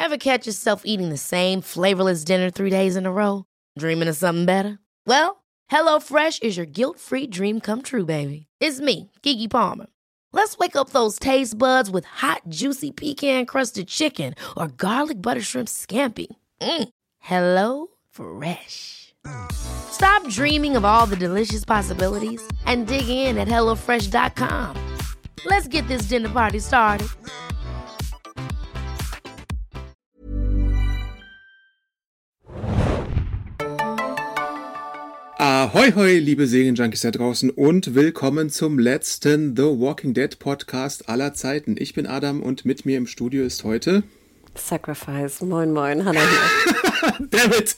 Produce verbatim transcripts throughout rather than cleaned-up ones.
Ever catch yourself eating the same flavorless dinner three days in a row? Dreaming of something better? Well, HelloFresh is your guilt-free dream come true, baby. It's me, Keke Palmer. Let's wake up those taste buds with hot, juicy pecan-crusted chicken or garlic butter shrimp scampi. Mm. Hello Fresh. Stop dreaming of all the delicious possibilities and dig in at hello fresh dot com. Let's get this dinner party started. Ahoi, hoi, liebe Serienjunkies da draußen und willkommen zum letzten The Walking Dead Podcast aller Zeiten. Ich bin Adam und mit mir im Studio ist heute... Sacrifice. Moin, moin, Hannah hier. Dammit!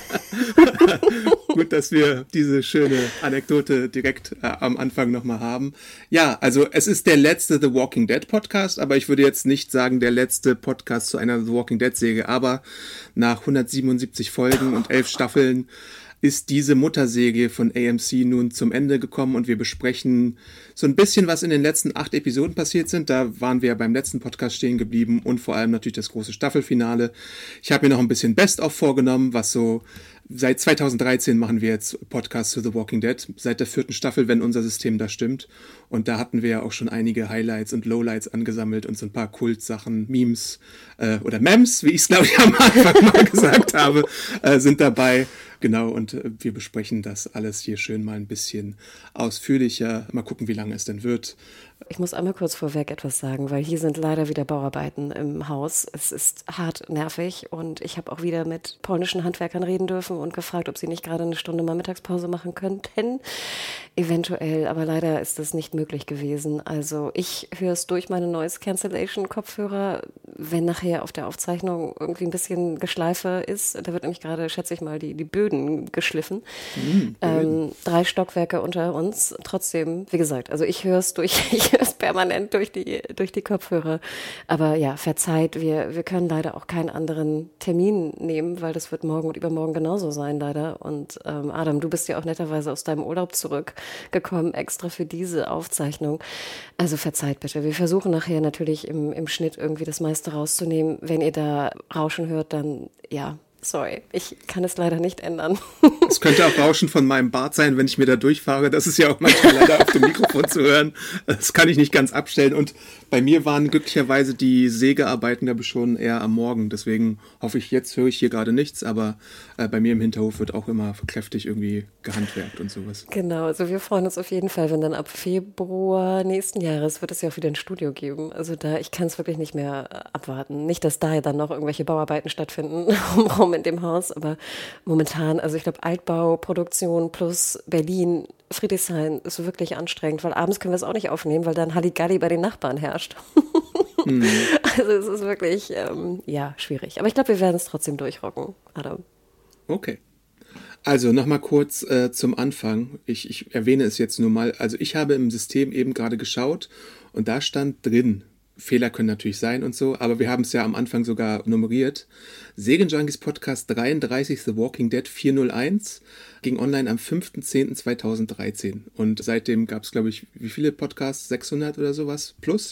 Gut, dass wir diese schöne Anekdote direkt äh, am Anfang nochmal haben. Ja, also es ist der letzte The Walking Dead Podcast, aber ich würde jetzt nicht sagen der letzte Podcast zu einer The Walking Dead Serie, aber nach hundertsiebenundsiebzig Folgen und elf Staffeln ist diese Mutterserie von A M C nun zum Ende gekommen und wir besprechen so ein bisschen, was in den letzten acht Episoden passiert sind. Da waren wir beim letzten Podcast stehen geblieben und vor allem natürlich das große Staffelfinale. Ich habe mir noch ein bisschen Best-of vorgenommen, was so... Seit zweitausenddreizehn machen wir jetzt Podcasts zu The Walking Dead, seit der vierten Staffel, wenn unser System da stimmt. Und da hatten wir ja auch schon einige Highlights und Lowlights angesammelt und so ein paar Kultsachen, Memes äh, oder Mems, wie ich es glaube ich am Anfang mal gesagt habe, äh, sind dabei. Genau, und äh, wir besprechen das alles hier schön mal ein bisschen ausführlicher. Mal gucken, wie lange es denn wird. Ich muss einmal kurz vorweg etwas sagen, weil hier sind leider wieder Bauarbeiten im Haus. Es ist hart nervig und ich habe auch wieder mit polnischen Handwerkern reden dürfen und gefragt, ob sie nicht gerade eine Stunde mal Mittagspause machen könnten. Eventuell, aber leider ist das nicht möglich gewesen. Also ich höre es durch meine Noise Cancellation Kopfhörer, wenn nachher auf der Aufzeichnung irgendwie ein bisschen Geschleife ist. Da wird nämlich gerade, schätze ich mal, die, die Böden geschliffen. Mhm, ähm, drei Stockwerke unter uns. Trotzdem, wie gesagt, also ich höre es durch, ich höre es permanent durch die, durch die Kopfhörer. Aber ja, verzeiht, wir, wir können leider auch keinen anderen Termin nehmen, weil das wird morgen und übermorgen genauso sein, leider. Und ähm, Adam, du bist ja auch netterweise aus deinem Urlaub zurückgekommen, extra für diese Aufzeichnung. Also verzeiht bitte. Wir versuchen nachher natürlich im, im Schnitt irgendwie das meiste rauszunehmen. Wenn ihr da Rauschen hört, dann ja, sorry, ich kann es leider nicht ändern. Es könnte auch Rauschen von meinem Bart sein, wenn ich mir da durchfahre. Das ist ja auch manchmal leider auf dem Mikrofon zu hören. Das kann ich nicht ganz abstellen. Und bei mir waren glücklicherweise die Sägearbeiten, glaube ich, schon eher am Morgen. Deswegen hoffe ich, jetzt höre ich hier gerade nichts. Aber äh, bei mir im Hinterhof wird auch immer kräftig irgendwie gehandwerkt und sowas. Genau, also wir freuen uns auf jeden Fall, wenn dann ab Februar nächsten Jahres wird es ja auch wieder ein Studio geben. Also da, ich kann es wirklich nicht mehr abwarten. Nicht, dass da dann noch irgendwelche Bauarbeiten stattfinden, rum in dem Haus. Aber momentan, also ich glaube, Altbauproduktion plus Berlin, Friedrichshain ist wirklich anstrengend, weil abends können wir es auch nicht aufnehmen, weil dann Halligalli bei den Nachbarn herrscht. Mhm. Also es ist wirklich, ähm, ja, schwierig. Aber ich glaube, wir werden es trotzdem durchrocken, Adam. Okay. Also nochmal kurz äh, zum Anfang. Ich, ich erwähne es jetzt nur mal. Also ich habe im System eben gerade geschaut und da stand drin, Fehler können natürlich sein und so, aber wir haben es ja am Anfang sogar nummeriert. Serienjunkies Podcast dreiunddreißig The Walking Dead vierhunderteins ging online am fünfter zehnter zweitausenddreizehn und seitdem gab es, glaube ich, wie viele Podcasts? sechshundert oder sowas plus.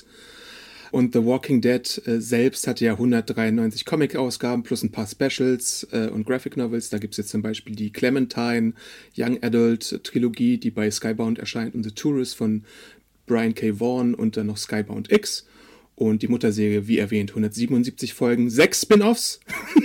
Und The Walking Dead äh, selbst hatte ja hundertdreiundneunzig Comic-Ausgaben plus ein paar Specials äh, und Graphic Novels. Da gibt es jetzt zum Beispiel die Clementine Young Adult Trilogie, die bei Skybound erscheint, und The Tourist von Brian K. Vaughan und dann noch Skybound X. Und die Mutterserie, wie erwähnt, hundertsiebenundsiebzig Folgen, sechs Spin-Offs.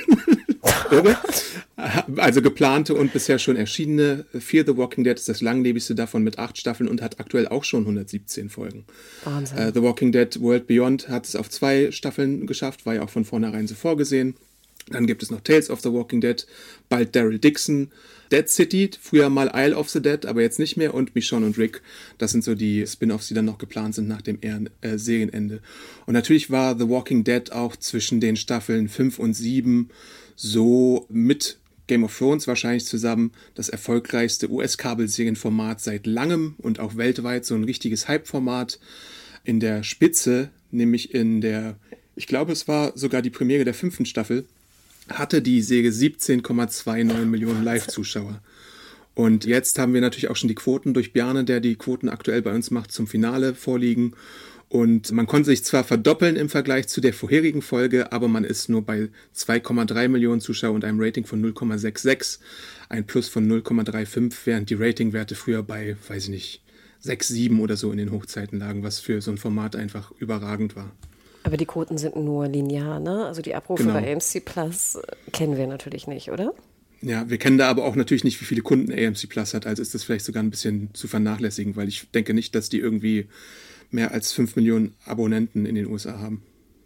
Also geplante und bisher schon erschienene. Fear the Walking Dead ist das langlebigste davon mit acht Staffeln und hat aktuell auch schon hundertsiebzehn Folgen. Wahnsinn. Uh, The Walking Dead World Beyond hat es auf zwei Staffeln geschafft, war ja auch von vornherein so vorgesehen. Dann gibt es noch Tales of the Walking Dead, bald Daryl Dixon, Dead City, früher mal Isle of the Dead, aber jetzt nicht mehr, und Michonne und Rick. Das sind so die Spin-Offs, die dann noch geplant sind nach dem äh, Serienende. Und natürlich war The Walking Dead auch zwischen den Staffeln fünf und sieben so mit Game of Thrones wahrscheinlich zusammen das erfolgreichste U S-Kabelserienformat seit langem und auch weltweit so ein richtiges Hype-Format. In der Spitze, nämlich in der, ich glaube, es war sogar die Premiere der fünften Staffel, hatte die Serie siebzehn Komma neunundzwanzig Millionen Live-Zuschauer. Und jetzt haben wir natürlich auch schon die Quoten durch Bjarne, der die Quoten aktuell bei uns macht, zum Finale vorliegen. Und man konnte sich zwar verdoppeln im Vergleich zu der vorherigen Folge, aber man ist nur bei zwei Komma drei Millionen Zuschauer und einem Rating von null Komma sechsundsechzig, ein Plus von null Komma fünfunddreißig, während die Ratingwerte früher bei, weiß ich nicht, sechs, sieben oder so in den Hochzeiten lagen, was für so ein Format einfach überragend war. Aber die Quoten sind nur linear, ne? Also die Abrufe Genau. bei A M C Plus kennen wir natürlich nicht, oder? Ja, wir kennen da aber auch natürlich nicht, wie viele Kunden A M C Plus hat, also ist das vielleicht sogar ein bisschen zu vernachlässigen, weil ich denke nicht, dass die irgendwie mehr als fünf Millionen Abonnenten in den U S A haben.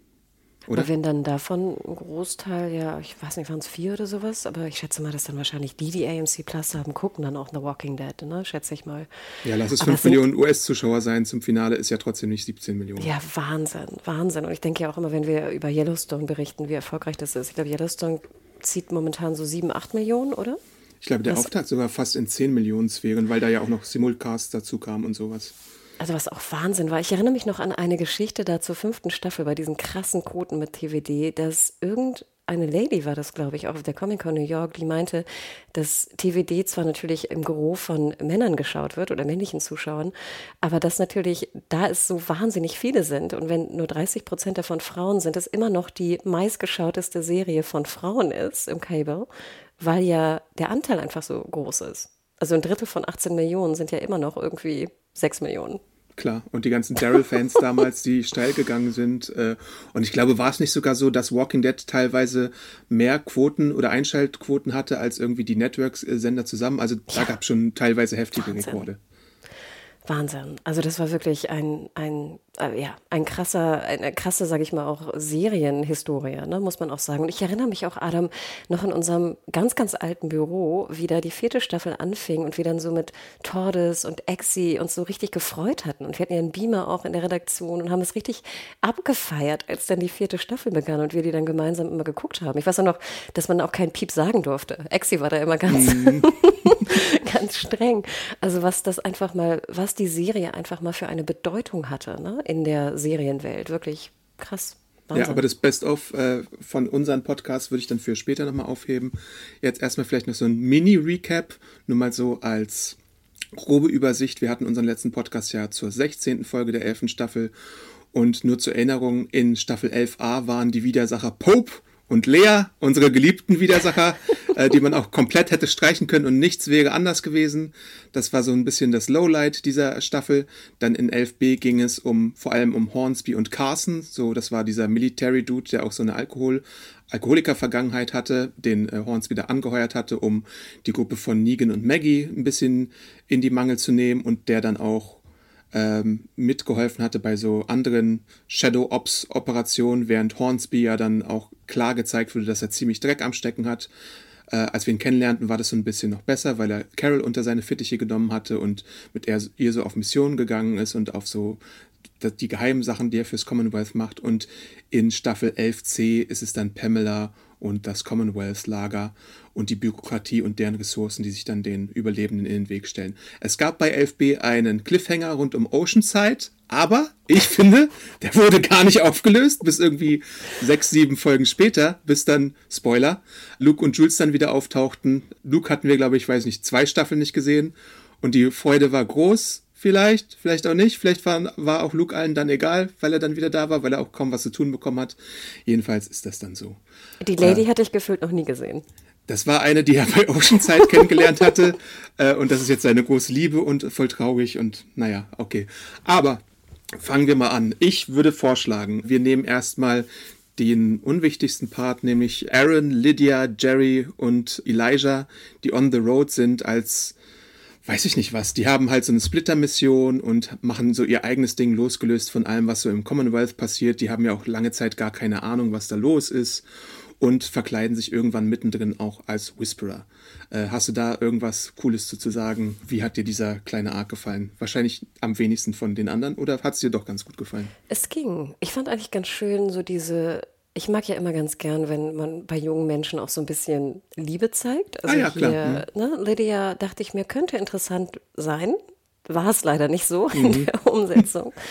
Oder? Aber wenn dann davon ein Großteil, ja, ich weiß nicht, waren es vier oder sowas, aber ich schätze mal, dass dann wahrscheinlich die, die A M C Plus haben, gucken dann auch The Walking Dead, ne? Schätze ich mal. Ja, lass es Aber fünf sind- Millionen U S-Zuschauer sein zum Finale, ist ja trotzdem nicht siebzehn Millionen. Ja, Wahnsinn, Wahnsinn. Und ich denke ja auch immer, wenn wir über Yellowstone berichten, wie erfolgreich das ist. Ich glaube, Yellowstone zieht momentan so sieben, acht Millionen, oder? Ich glaube, der Was- Auftakt sogar fast in zehn Millionen Sphären, weil da ja auch noch Simulcasts dazu kamen und sowas. Also was auch Wahnsinn war. Ich erinnere mich noch an eine Geschichte da zur fünften Staffel bei diesen krassen Quoten mit T V D, dass irgendeine Lady war das, glaube ich, auch auf der Comic-Con New York, die meinte, dass T V D zwar natürlich im Gros von Männern geschaut wird oder männlichen Zuschauern, aber dass natürlich, da es so wahnsinnig viele sind und wenn nur dreißig Prozent davon Frauen sind, es immer noch die meistgeschauteste Serie von Frauen ist im Cable, weil ja der Anteil einfach so groß ist. Also ein Drittel von achtzehn Millionen sind ja immer noch irgendwie sechs Millionen. Klar, und die ganzen Daryl-Fans damals, die steil gegangen sind. Äh, und ich glaube, war es nicht sogar so, dass Walking Dead teilweise mehr Quoten oder Einschaltquoten hatte als irgendwie die Networks-Sender zusammen? Also da gab es schon teilweise heftige Wahnsinn. Rekorde. Wahnsinn. Also das war wirklich ein, ein, äh, ja, ein krasser, eine krasse, sage ich mal, auch Serienhistorie, ne, muss man auch sagen. Und ich erinnere mich auch, Adam, noch in unserem ganz, ganz alten Büro, wie da die vierte Staffel anfing und wir dann so mit Tordes und Exi uns so richtig gefreut hatten. Und wir hatten ja einen Beamer auch in der Redaktion und haben es richtig abgefeiert, als dann die vierte Staffel begann und wir die dann gemeinsam immer geguckt haben. Ich weiß auch noch, dass man auch keinen Piep sagen durfte. Exi war da immer ganz, ganz streng. Also was das einfach mal, was die Serie einfach mal für eine Bedeutung hatte, ne, in der Serienwelt. Wirklich krass. Wahnsinn. Ja, aber das Best-of äh, von unseren Podcasts würde ich dann für später nochmal aufheben. Jetzt erstmal vielleicht noch so ein Mini-Recap, nur mal so als grobe Übersicht. Wir hatten unseren letzten Podcast ja zur sechzehnten Folge der elften Staffel und nur zur Erinnerung, in Staffel elf a waren die Widersacher Pope und Lea, unsere geliebten Widersacher, äh, die man auch komplett hätte streichen können und nichts wäre anders gewesen. Das war so ein bisschen das Lowlight dieser Staffel. Dann in elf b ging es um vor allem um Hornsby und Carson. So, das war dieser Military-Dude, der auch so eine Alkohol, Alkoholiker-Vergangenheit hatte, den äh, Hornsby da angeheuert hatte, um die Gruppe von Negan und Maggie ein bisschen in die Mangel zu nehmen und der dann auch ähm, mitgeholfen hatte bei so anderen Shadow-Ops-Operationen, während Hornsby ja dann auch klar gezeigt wurde, dass er ziemlich Dreck am Stecken hat. Äh, als wir ihn kennenlernten, war das so ein bisschen noch besser, weil er Carol unter seine Fittiche genommen hatte und mit er, ihr so auf Missionen gegangen ist und auf so die geheimen Sachen, die er fürs Commonwealth macht. Und in Staffel elf c ist es dann Pamela und das Commonwealth-Lager und die Bürokratie und deren Ressourcen, die sich dann den Überlebenden in den Weg stellen. Es gab bei elf b einen Cliffhanger rund um Oceanside, aber ich finde, der wurde gar nicht aufgelöst, bis irgendwie sechs, sieben Folgen später, bis dann, Spoiler, Luke und Jules dann wieder auftauchten. Luke hatten wir, glaube ich, weiß nicht, zwei Staffeln nicht gesehen und die Freude war groß. Vielleicht, vielleicht auch nicht. Vielleicht war, war auch Luke allen dann egal, weil er dann wieder da war, weil er auch kaum was zu tun bekommen hat. Jedenfalls ist das dann so. Die Lady äh, hatte ich gefühlt noch nie gesehen. Das war eine, die er bei Oceanside kennengelernt hatte. Äh, und das ist jetzt seine große Liebe und voll traurig und naja, okay. Aber fangen wir mal an. Ich würde vorschlagen, wir nehmen erstmal den unwichtigsten Part, nämlich Aaron, Lydia, Jerry und Elijah, die on the road sind als weiß ich nicht was, die haben halt so eine Splitter-Mission und machen so ihr eigenes Ding, losgelöst von allem, was so im Commonwealth passiert. Die haben ja auch lange Zeit gar keine Ahnung, was da los ist und verkleiden sich irgendwann mittendrin auch als Whisperer. Äh, hast du da irgendwas Cooles zu, zu sagen? Wie hat dir dieser kleine Arc gefallen? Wahrscheinlich am wenigsten von den anderen oder hat es dir doch ganz gut gefallen? Es ging. Ich fand eigentlich ganz schön so diese... Ich mag ja immer ganz gern, wenn man bei jungen Menschen auch so ein bisschen Liebe zeigt. Also ah ja, klar. hier, ne, Lydia, dachte ich mir, könnte interessant sein. War es leider nicht so in mhm. der Umsetzung.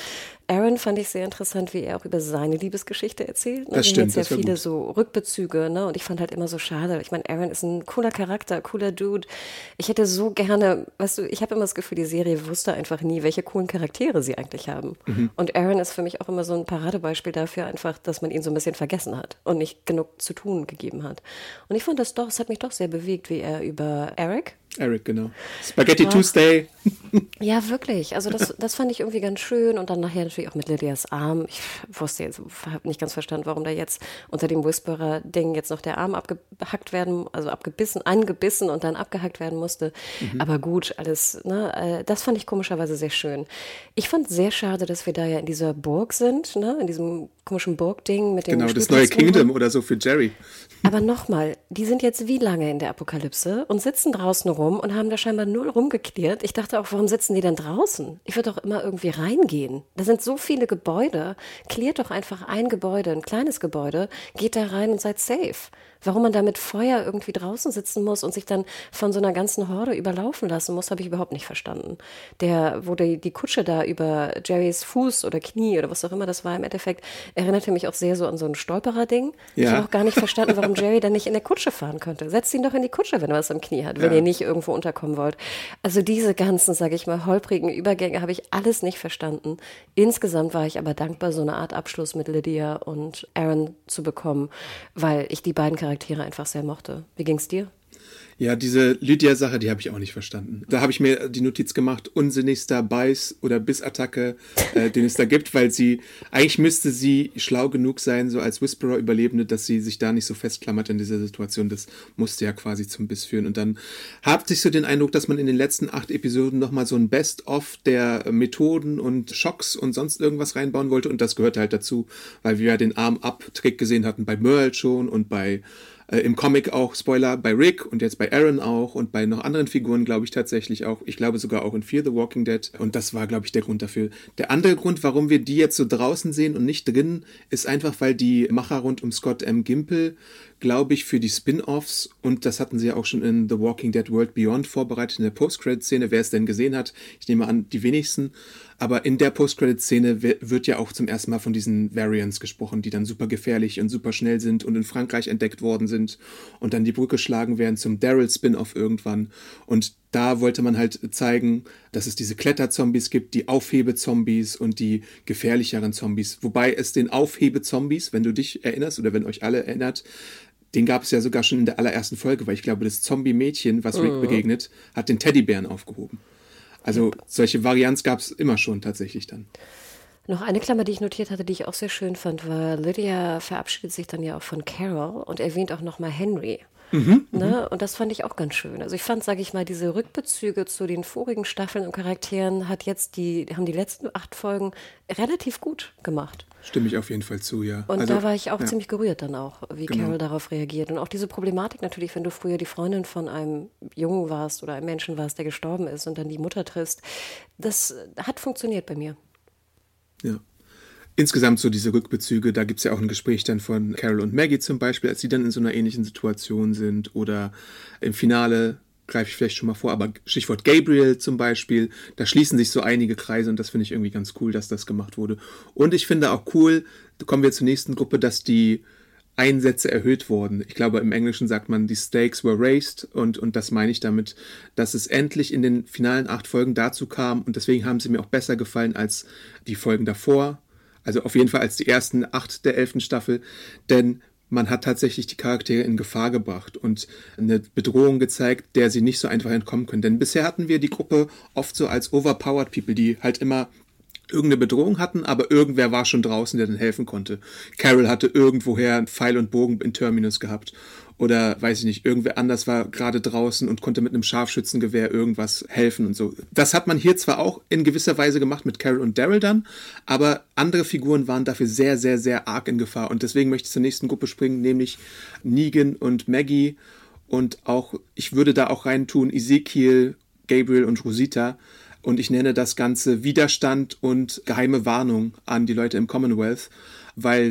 Aaron fand ich sehr interessant, wie er auch über seine Liebesgeschichte erzählt. Ne? Das stimmt, sehr das war viele gut. so Rückbezüge, ne? Und ich fand halt immer so schade. Ich meine, Aaron ist ein cooler Charakter, cooler Dude. Ich hätte so gerne, weißt du, ich habe immer das Gefühl, die Serie wusste einfach nie, welche coolen Charaktere sie eigentlich haben. Mhm. Und Aaron ist für mich auch immer so ein Paradebeispiel dafür, einfach, dass man ihn so ein bisschen vergessen hat und nicht genug zu tun gegeben hat. Und ich fand das doch, es hat mich doch sehr bewegt, wie er über Eric, Eric, genau. Spaghetti Tuesday. Ja, wirklich. Also das, das fand ich irgendwie ganz schön. Und dann nachher natürlich auch mit Lydias Arm. Ich wusste jetzt, habe nicht ganz verstanden, warum da jetzt unter dem Whisperer-Ding jetzt noch der Arm abgehackt werden, also abgebissen, angebissen und dann abgehackt werden musste. Mhm. Aber gut, alles, ne, das fand ich komischerweise sehr schön. Ich fand sehr schade, dass wir da ja in dieser Burg sind, ne, in diesem komischen Burg-Ding mit dem Genau, das neue Kingdom oder so für Jerry. Aber nochmal, die sind jetzt wie lange in der Apokalypse und sitzen draußen rum und haben da scheinbar null rumgeklärt. Ich dachte auch, warum sitzen die denn draußen? Ich würde doch immer irgendwie reingehen. Da sind so viele Gebäude. Klärt doch einfach ein Gebäude, ein kleines Gebäude, geht da rein und seid safe. Warum man da mit Feuer irgendwie draußen sitzen muss und sich dann von so einer ganzen Horde überlaufen lassen muss, habe ich überhaupt nicht verstanden. Der, wo die, die Kutsche da über Jerrys Fuß oder Knie oder was auch immer das war im Endeffekt, erinnerte mich auch sehr so an so ein Stolperer-Ding. Ja. Ich habe auch gar nicht verstanden, warum Jerry dann nicht in der Kutsche fahren könnte. Setzt ihn doch in die Kutsche, wenn er was am Knie hat, wenn ja. ihr nicht irgendwo unterkommen wollt. Also diese ganzen, sage ich mal, holprigen Übergänge habe ich alles nicht verstanden. Insgesamt war ich aber dankbar, so eine Art Abschluss mit Lydia und Aaron zu bekommen, weil ich die beiden Charaktere einfach sehr mochte. Wie ging's dir? Ja, diese Lydia-Sache, die habe ich auch nicht verstanden. Da habe ich mir die Notiz gemacht, unsinnigster Beiß- oder Bissattacke, äh, den es da gibt, weil sie, eigentlich müsste sie schlau genug sein, so als Whisperer-Überlebende, dass sie sich da nicht so festklammert in dieser Situation. Das musste ja quasi zum Biss führen. Und dann hatte ich so den Eindruck, dass man in den letzten acht Episoden nochmal so ein Best-of der Methoden und Schocks und sonst irgendwas reinbauen wollte. Und das gehört halt dazu, weil wir ja den Arm-Up-Trick gesehen hatten bei Merle schon und bei Äh, im Comic auch, Spoiler, bei Rick und jetzt bei Aaron auch und bei noch anderen Figuren, glaube ich tatsächlich auch. Ich glaube sogar auch in Fear the Walking Dead. Und das war, glaube ich, der Grund dafür. Der andere Grund, warum wir die jetzt so draußen sehen und nicht drin, ist einfach, weil die Macher rund um Scott M. Gimple, glaube ich, für die Spin-Offs, und das hatten sie ja auch schon in The Walking Dead World Beyond vorbereitet, in der Post-Credit-Szene, wer es denn gesehen hat, ich nehme an, die wenigsten, aber in der Post-Credit-Szene wird ja auch zum ersten Mal von diesen Variants gesprochen, die dann super gefährlich und super schnell sind und in Frankreich entdeckt worden sind und dann die Brücke schlagen werden zum Daryl-Spin-Off irgendwann. Und da wollte man halt zeigen, dass es diese Kletterzombies gibt, die Aufhebe-Zombies und die gefährlicheren Zombies. Wobei es den Aufhebe-Zombies, wenn du dich erinnerst oder wenn euch alle erinnert, den gab es ja sogar schon in der allerersten Folge, weil ich glaube, das Zombie-Mädchen, was Rick mhm. begegnet, hat den Teddybären aufgehoben. Also solche Varianz gab es immer schon tatsächlich dann. Noch eine Klammer, die ich notiert hatte, die ich auch sehr schön fand, war, Lydia verabschiedet sich dann ja auch von Carol und erwähnt auch nochmal Henry. Mhm, ne? Und das fand ich auch ganz schön. Also ich fand, sage ich mal, diese Rückbezüge zu den vorigen Staffeln und Charakteren hat jetzt die, haben die letzten acht Folgen relativ gut gemacht. Stimme ich auf jeden Fall zu, ja. Und also, da war ich auch ja. ziemlich gerührt dann auch, wie genau. Carol darauf reagiert. Und auch diese Problematik natürlich, wenn du früher die Freundin von einem Jungen warst oder einem Menschen warst, der gestorben ist und dann die Mutter triffst, das hat funktioniert bei mir. Ja. Insgesamt so diese Rückbezüge, da gibt es ja auch ein Gespräch dann von Carol und Maggie zum Beispiel, als sie dann in so einer ähnlichen Situation sind, oder im Finale, greife ich vielleicht schon mal vor, aber Stichwort Gabriel zum Beispiel, da schließen sich so einige Kreise und das finde ich irgendwie ganz cool, dass das gemacht wurde. Und ich finde auch cool, da kommen wir zur nächsten Gruppe, dass die Einsätze erhöht wurden. Ich glaube, im Englischen sagt man, die stakes were raised, und, und das meine ich damit, dass es endlich in den finalen acht Folgen dazu kam, und deswegen haben sie mir auch besser gefallen als die Folgen davor. Also auf jeden Fall als die ersten acht der elften Staffel, denn man hat tatsächlich die Charaktere in Gefahr gebracht und eine Bedrohung gezeigt, der sie nicht so einfach entkommen können. Denn bisher hatten wir die Gruppe oft so als overpowered people, die halt immer irgendeine Bedrohung hatten, aber irgendwer war schon draußen, der dann helfen konnte. Carol hatte irgendwoher einen Pfeil und Bogen in Terminus gehabt. Oder, weiß ich nicht, irgendwer anders war gerade draußen und konnte mit einem Scharfschützengewehr irgendwas helfen und so. Das hat man hier zwar auch in gewisser Weise gemacht mit Carol und Daryl dann, aber andere Figuren waren dafür sehr, sehr, sehr arg in Gefahr. Und deswegen möchte ich zur nächsten Gruppe springen, nämlich Negan und Maggie. Und auch, ich würde da auch reintun, Ezekiel, Gabriel und Rosita. Und ich nenne das Ganze Widerstand und geheime Warnung an die Leute im Commonwealth, weil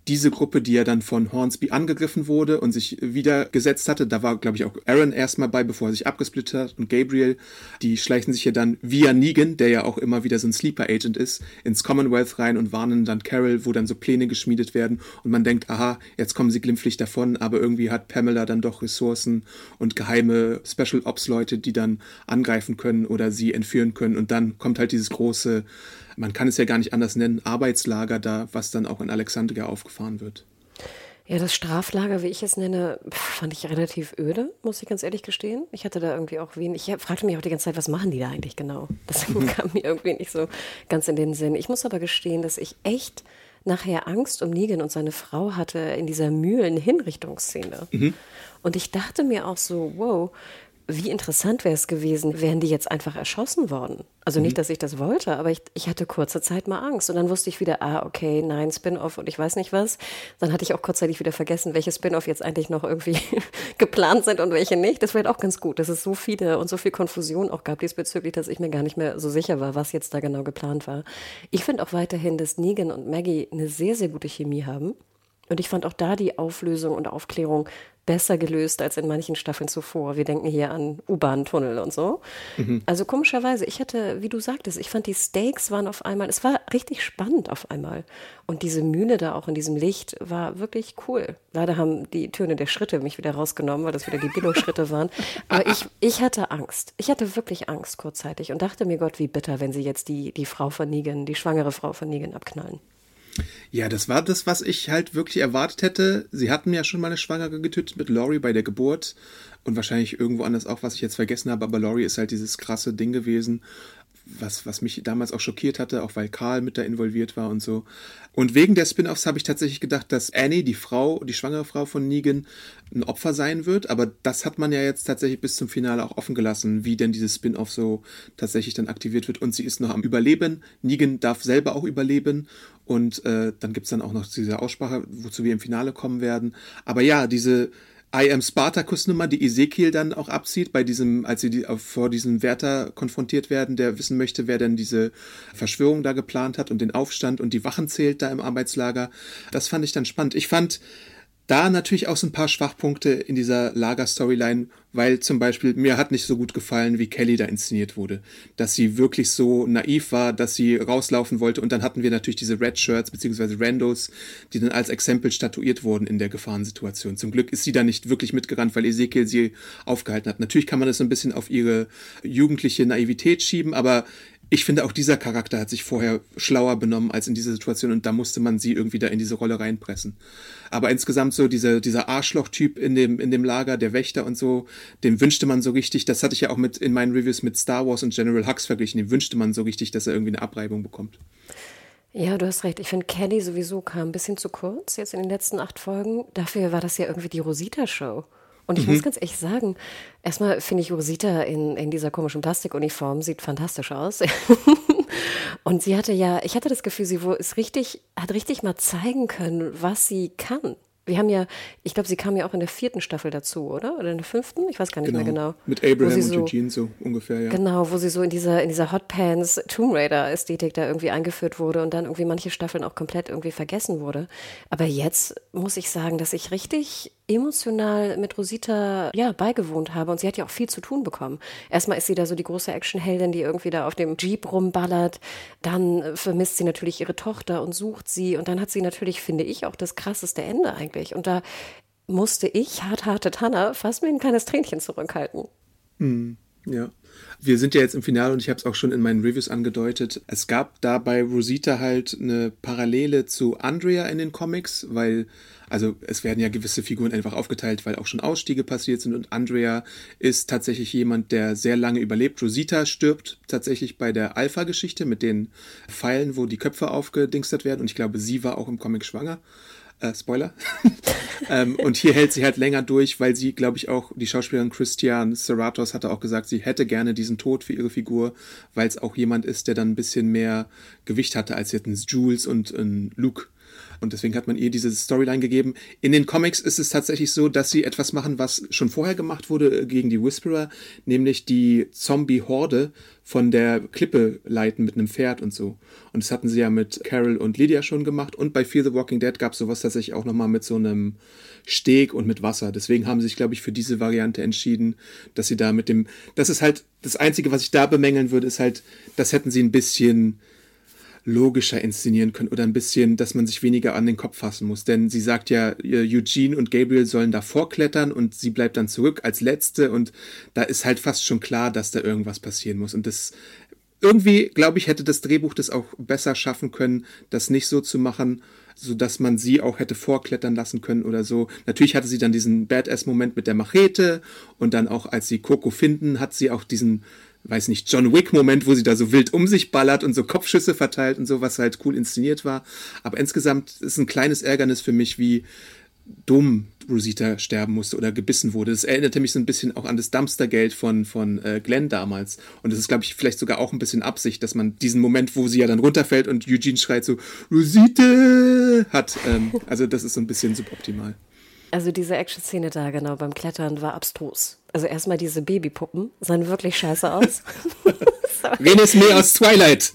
diese Gruppe, die ja dann von Hornsby angegriffen wurde und sich wieder gesetzt hatte, da war, glaube ich, auch Aaron erstmal bei, bevor er sich abgesplittet hat, und Gabriel, die schleichen sich ja dann via Negan, der ja auch immer wieder so ein Sleeper-Agent ist, ins Commonwealth rein und warnen dann Carol, wo dann so Pläne geschmiedet werden und man denkt, aha, jetzt kommen sie glimpflich davon, aber irgendwie hat Pamela dann doch Ressourcen und geheime Special-Ops-Leute, die dann angreifen können oder sie entführen können, und dann kommt halt dieses große, man kann es ja gar nicht anders nennen, Arbeitslager da, was dann auch in Alexandria aufgefahren wird. Ja, das Straflager, wie ich es nenne, fand ich relativ öde, muss ich ganz ehrlich gestehen. Ich hatte da irgendwie auch wenig, ich fragte mich auch die ganze Zeit, was machen die da eigentlich genau? Das kam mir irgendwie nicht so ganz in den Sinn. Ich muss aber gestehen, dass ich echt nachher Angst um Negan und seine Frau hatte in dieser Mühlen-Hinrichtungsszene. Mhm. Und ich dachte mir auch so, wow, wie interessant wäre es gewesen, wären die jetzt einfach erschossen worden. Also nicht, dass ich das wollte, aber ich, ich hatte kurze Zeit mal Angst. Und dann wusste ich wieder, ah, okay, nein, Spin-off und ich weiß nicht was. Dann hatte ich auch kurzzeitig wieder vergessen, welche Spin-off jetzt eigentlich noch irgendwie geplant sind und welche nicht. Das wäre auch ganz gut, dass es so viele und so viel Konfusion auch gab diesbezüglich, dass ich mir gar nicht mehr so sicher war, was jetzt da genau geplant war. Ich finde auch weiterhin, dass Negan und Maggie eine sehr, sehr gute Chemie haben. Und ich fand auch da die Auflösung und Aufklärung besser gelöst als in manchen Staffeln zuvor. Wir denken hier an U-Bahn-Tunnel und so. Mhm. Also komischerweise, ich hatte, wie du sagtest, ich fand die Stakes waren auf einmal, es war richtig spannend auf einmal. Und diese Mühle da auch in diesem Licht war wirklich cool. Leider haben die Töne der Schritte mich wieder rausgenommen, weil das wieder die Billo-Schritte waren. Aber ich, ich hatte Angst. Ich hatte wirklich Angst kurzzeitig und dachte mir, Gott, wie bitter, wenn sie jetzt die, die Frau von Negan, die schwangere Frau von Negan abknallen. Ja, das war das, was ich halt wirklich erwartet hätte. Sie hatten ja schon mal eine Schwangere getötet mit Laurie bei der Geburt und wahrscheinlich irgendwo anders auch, was ich jetzt vergessen habe, aber Laurie ist halt dieses krasse Ding gewesen, was, was mich damals auch schockiert hatte, auch weil Carl mit da involviert war und so. Und wegen der Spin-Offs habe ich tatsächlich gedacht, dass Annie, die Frau, die schwangere Frau von Negan, ein Opfer sein wird, aber das hat man ja jetzt tatsächlich bis zum Finale auch offen gelassen, wie denn dieses Spin-Off so tatsächlich dann aktiviert wird, und sie ist noch am Überleben. Negan darf selber auch überleben und äh, dann gibt es dann auch noch diese Aussprache, wozu wir im Finale kommen werden. Aber ja, diese I am Spartacus-Nummer, die Ezekiel dann auch abzieht, bei diesem, als sie die, vor diesem Wärter konfrontiert werden, der wissen möchte, wer denn diese Verschwörung da geplant hat und den Aufstand und die Wachen zählt da im Arbeitslager. Das fand ich dann spannend. Ich fand da natürlich auch so ein paar Schwachpunkte in dieser Lager-Storyline, weil zum Beispiel mir hat nicht so gut gefallen, wie Kelly da inszeniert wurde. Dass sie wirklich so naiv war, dass sie rauslaufen wollte, und dann hatten wir natürlich diese Red Shirts bzw. Randos, die dann als Exempel statuiert wurden in der Gefahrensituation. Zum Glück ist sie da nicht wirklich mitgerannt, weil Ezekiel sie aufgehalten hat. Natürlich kann man das so ein bisschen auf ihre jugendliche Naivität schieben, aber ich finde, auch dieser Charakter hat sich vorher schlauer benommen als in dieser Situation, und da musste man sie irgendwie da in diese Rolle reinpressen. Aber insgesamt so dieser, dieser Arschloch-Typ in dem, in dem Lager, der Wächter und so, dem wünschte man so richtig, das hatte ich ja auch mit in meinen Reviews mit Star Wars und General Hux verglichen, dem wünschte man so richtig, dass er irgendwie eine Abreibung bekommt. Ja, du hast recht. Ich finde, Kelly sowieso kam ein bisschen zu kurz jetzt in den letzten acht Folgen. Dafür war das ja irgendwie die Rosita-Show. Und ich mhm. muss ganz ehrlich sagen, erstmal finde ich Rosita in, in dieser komischen Plastikuniform sieht fantastisch aus. Und sie hatte ja, ich hatte das Gefühl, sie ist richtig, hat richtig mal zeigen können, was sie kann. Wir haben ja, ich glaube, sie kam ja auch in der vierten Staffel dazu, oder? Oder in der fünften? Ich weiß gar nicht genau. mehr genau. Mit Abraham und so, Eugene so ungefähr, ja. Genau, wo sie so in dieser, in dieser Hot Pants Tomb Raider Ästhetik da irgendwie eingeführt wurde und dann irgendwie manche Staffeln auch komplett irgendwie vergessen wurde. Aber jetzt muss ich sagen, dass ich richtig emotional mit Rosita ja beigewohnt habe, und sie hat ja auch viel zu tun bekommen. Erstmal ist sie da so die große Actionheldin, die irgendwie da auf dem Jeep rumballert, dann vermisst sie natürlich ihre Tochter und sucht sie, und dann hat sie natürlich, finde ich, auch das krasseste Ende eigentlich, und da musste ich, hart, harte Tanner, fast mir ein kleines Tränchen zurückhalten. Hm, ja. Wir sind ja jetzt im Finale, und ich habe es auch schon in meinen Reviews angedeutet. Es gab da bei Rosita halt eine Parallele zu Andrea in den Comics, weil, also es werden ja gewisse Figuren einfach aufgeteilt, weil auch schon Ausstiege passiert sind, und Andrea ist tatsächlich jemand, der sehr lange überlebt. Rosita stirbt tatsächlich bei der Alpha-Geschichte mit den Pfeilen, wo die Köpfe aufgedingstert werden, und ich glaube, sie war auch im Comic schwanger. Äh, Spoiler. ähm, und hier hält sie halt länger durch, weil sie, glaube ich, auch, die Schauspielerin Christian Serratos hatte auch gesagt, sie hätte gerne diesen Tod für ihre Figur, weil es auch jemand ist, der dann ein bisschen mehr Gewicht hatte als jetzt ein Jules und ein Luke. Und deswegen hat man ihr diese Storyline gegeben. In den Comics ist es tatsächlich so, dass sie etwas machen, was schon vorher gemacht wurde gegen die Whisperer, nämlich die Zombie-Horde von der Klippe leiten mit einem Pferd und so. Und das hatten sie ja mit Carol und Lydia schon gemacht. Und bei Fear the Walking Dead gab es sowas tatsächlich auch nochmal mit so einem Steg und mit Wasser. Deswegen haben sie sich, glaube ich, für diese Variante entschieden, dass sie da mit dem... Das ist halt das Einzige, was ich da bemängeln würde, ist halt, das hätten sie ein bisschen logischer inszenieren können oder ein bisschen, dass man sich weniger an den Kopf fassen muss. Denn sie sagt ja, Eugene und Gabriel sollen da vorklettern und sie bleibt dann zurück als Letzte und da ist halt fast schon klar, dass da irgendwas passieren muss. Und das irgendwie, glaube ich, hätte das Drehbuch das auch besser schaffen können, das nicht so zu machen, sodass man sie auch hätte vorklettern lassen können oder so. Natürlich hatte sie dann diesen Badass-Moment mit der Machete und dann auch, als sie Coco finden, hat sie auch diesen, weiß nicht, John Wick-Moment, wo sie da so wild um sich ballert und so Kopfschüsse verteilt und so, was halt cool inszeniert war. Aber insgesamt ist ein kleines Ärgernis für mich, wie dumm Rosita sterben musste oder gebissen wurde. Das erinnerte mich so ein bisschen auch an das Dumpstergeld von, von äh, Glenn damals. Und das ist, glaube ich, vielleicht sogar auch ein bisschen Absicht, dass man diesen Moment, wo sie ja dann runterfällt und Eugene schreit so, Rosita, hat. Ähm, also das ist so ein bisschen suboptimal. Also diese Action-Szene da, genau, beim Klettern war abstrus. Also erstmal diese Babypuppen sahen wirklich scheiße aus. Renes Mee aus Twilight.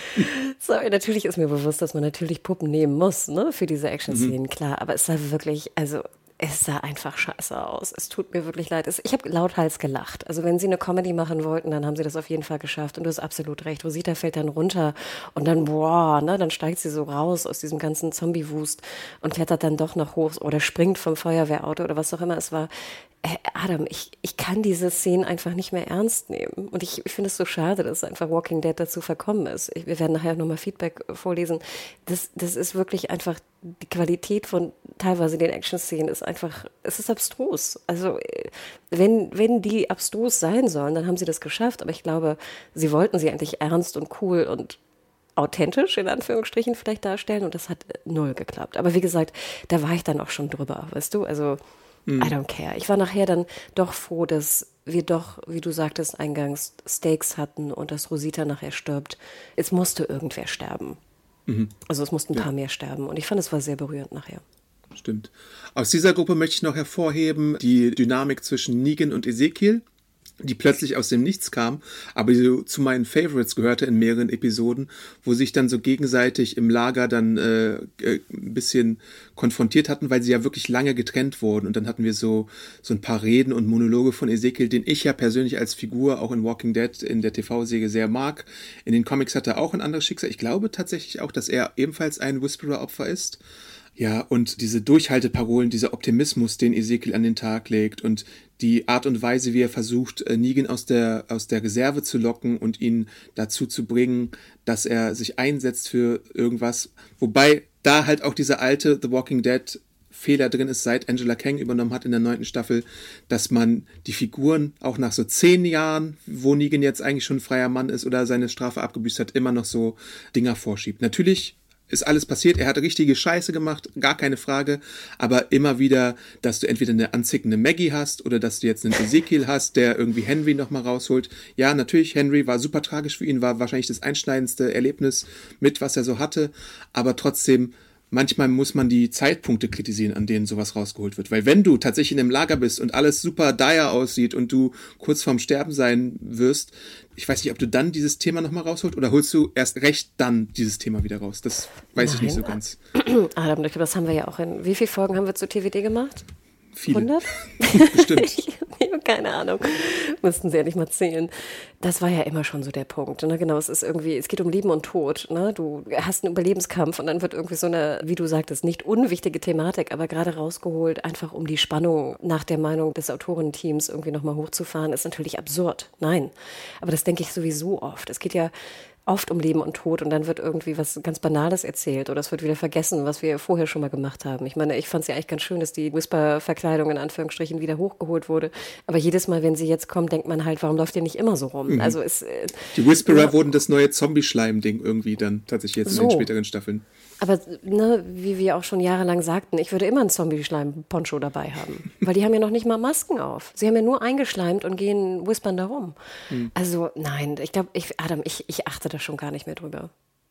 Sorry, natürlich ist mir bewusst, dass man natürlich Puppen nehmen muss, ne, für diese Action-Szenen, mhm. klar. Aber es sah wirklich, also es sah einfach scheiße aus. Es tut mir wirklich leid. Ich habe lauthals gelacht. Also wenn sie eine Comedy machen wollten, dann haben sie das auf jeden Fall geschafft. Und du hast absolut recht. Rosita fällt dann runter und dann, boah, ne, dann steigt sie so raus aus diesem ganzen Zombie-Wust und klettert dann doch noch hoch oder springt vom Feuerwehrauto oder was auch immer es war. Hey, Adam, ich, ich kann diese Szenen einfach nicht mehr ernst nehmen. Und ich, ich finde es so schade, dass einfach Walking Dead dazu verkommen ist. Ich, wir werden nachher nochmal Feedback vorlesen. Das, das ist wirklich einfach, die Qualität von teilweise den Action-Szenen ist einfach, es ist abstrus. Also wenn, wenn die abstrus sein sollen, dann haben sie das geschafft. Aber ich glaube, sie wollten sie eigentlich ernst und cool und authentisch, in Anführungsstrichen, vielleicht darstellen. Und das hat null geklappt. Aber wie gesagt, da war ich dann auch schon drüber, weißt du? Also I don't care. Ich war nachher dann doch froh, dass wir doch, wie du sagtest eingangs, Stakes hatten und dass Rosita nachher stirbt. Es musste irgendwer sterben. Mhm. Also es mussten ein paar ja. mehr sterben. Und ich fand, es war sehr berührend nachher. Stimmt. Aus dieser Gruppe möchte ich noch hervorheben die Dynamik zwischen Negan und Ezekiel, die plötzlich aus dem Nichts kam, aber die so zu meinen Favorites gehörte in mehreren Episoden, wo sich dann so gegenseitig im Lager dann äh, äh, ein bisschen konfrontiert hatten, weil sie ja wirklich lange getrennt wurden. Und dann hatten wir so so ein paar Reden und Monologe von Ezekiel, den ich ja persönlich als Figur auch in Walking Dead in der T V-Serie sehr mag. In den Comics hat er auch ein anderes Schicksal. Ich glaube tatsächlich auch, dass er ebenfalls ein Whisperer-Opfer ist. Ja, und diese Durchhalteparolen, dieser Optimismus, den Ezekiel an den Tag legt und die Art und Weise, wie er versucht, Negan aus der, aus der Reserve zu locken und ihn dazu zu bringen, dass er sich einsetzt für irgendwas. Wobei da halt auch dieser alte The Walking Dead Fehler drin ist, seit Angela Kang übernommen hat in der neunten Staffel, dass man die Figuren auch nach so zehn Jahren, wo Negan jetzt eigentlich schon ein freier Mann ist oder seine Strafe abgebüßt hat, immer noch so Dinger vorschiebt. Natürlich ist alles passiert, er hat richtige Scheiße gemacht, gar keine Frage, aber immer wieder, dass du entweder eine anzickende Maggie hast oder dass du jetzt einen Ezekiel hast, der irgendwie Henry nochmal rausholt. Ja, natürlich, Henry war super tragisch für ihn, war wahrscheinlich das einschneidendste Erlebnis mit, was er so hatte, aber trotzdem, manchmal muss man die Zeitpunkte kritisieren, an denen sowas rausgeholt wird. Weil wenn du tatsächlich in einem Lager bist und alles super dire aussieht und du kurz vorm Sterben sein wirst, ich weiß nicht, ob du dann dieses Thema nochmal rausholst oder holst du erst recht dann dieses Thema wieder raus? Das weiß Nein. ich nicht so ganz. Adam, das haben wir ja auch in, wie viele Folgen haben wir zu T V D gemacht? Viele. hundert? Bestimmt. Ich habe keine Ahnung. Mussten sie ja nicht mal zählen. Das war ja immer schon so der Punkt. Ne? Genau, es ist irgendwie, es geht um Leben und Tod. Ne? Du hast einen Überlebenskampf und dann wird irgendwie so eine, wie du sagtest, nicht unwichtige Thematik, aber gerade rausgeholt, einfach um die Spannung nach der Meinung des Autorenteams irgendwie nochmal hochzufahren, ist natürlich absurd. Nein. Aber das denke ich sowieso oft. Es geht ja oft um Leben und Tod und dann wird irgendwie was ganz Banales erzählt oder es wird wieder vergessen, was wir vorher schon mal gemacht haben. Ich meine, ich fand es ja eigentlich ganz schön, dass die Whisper-Verkleidung in Anführungsstrichen wieder hochgeholt wurde, aber jedes Mal, wenn sie jetzt kommt, denkt man halt, warum läuft ihr nicht immer so rum? Mhm. Also es, äh, die Whisperer ja, wurden das neue Zombie-Schleim-Ding irgendwie dann tatsächlich jetzt so. In den späteren Staffeln. Aber ne, wie wir auch schon jahrelang sagten, ich würde immer einen Zombie-Schleim-Poncho dabei haben, weil die haben ja noch nicht mal Masken auf. Sie haben ja nur eingeschleimt und gehen whispern da rum. Mhm. Also nein, ich glaube, ich, Adam, ich, ich achte da schon gar nicht mehr drüber.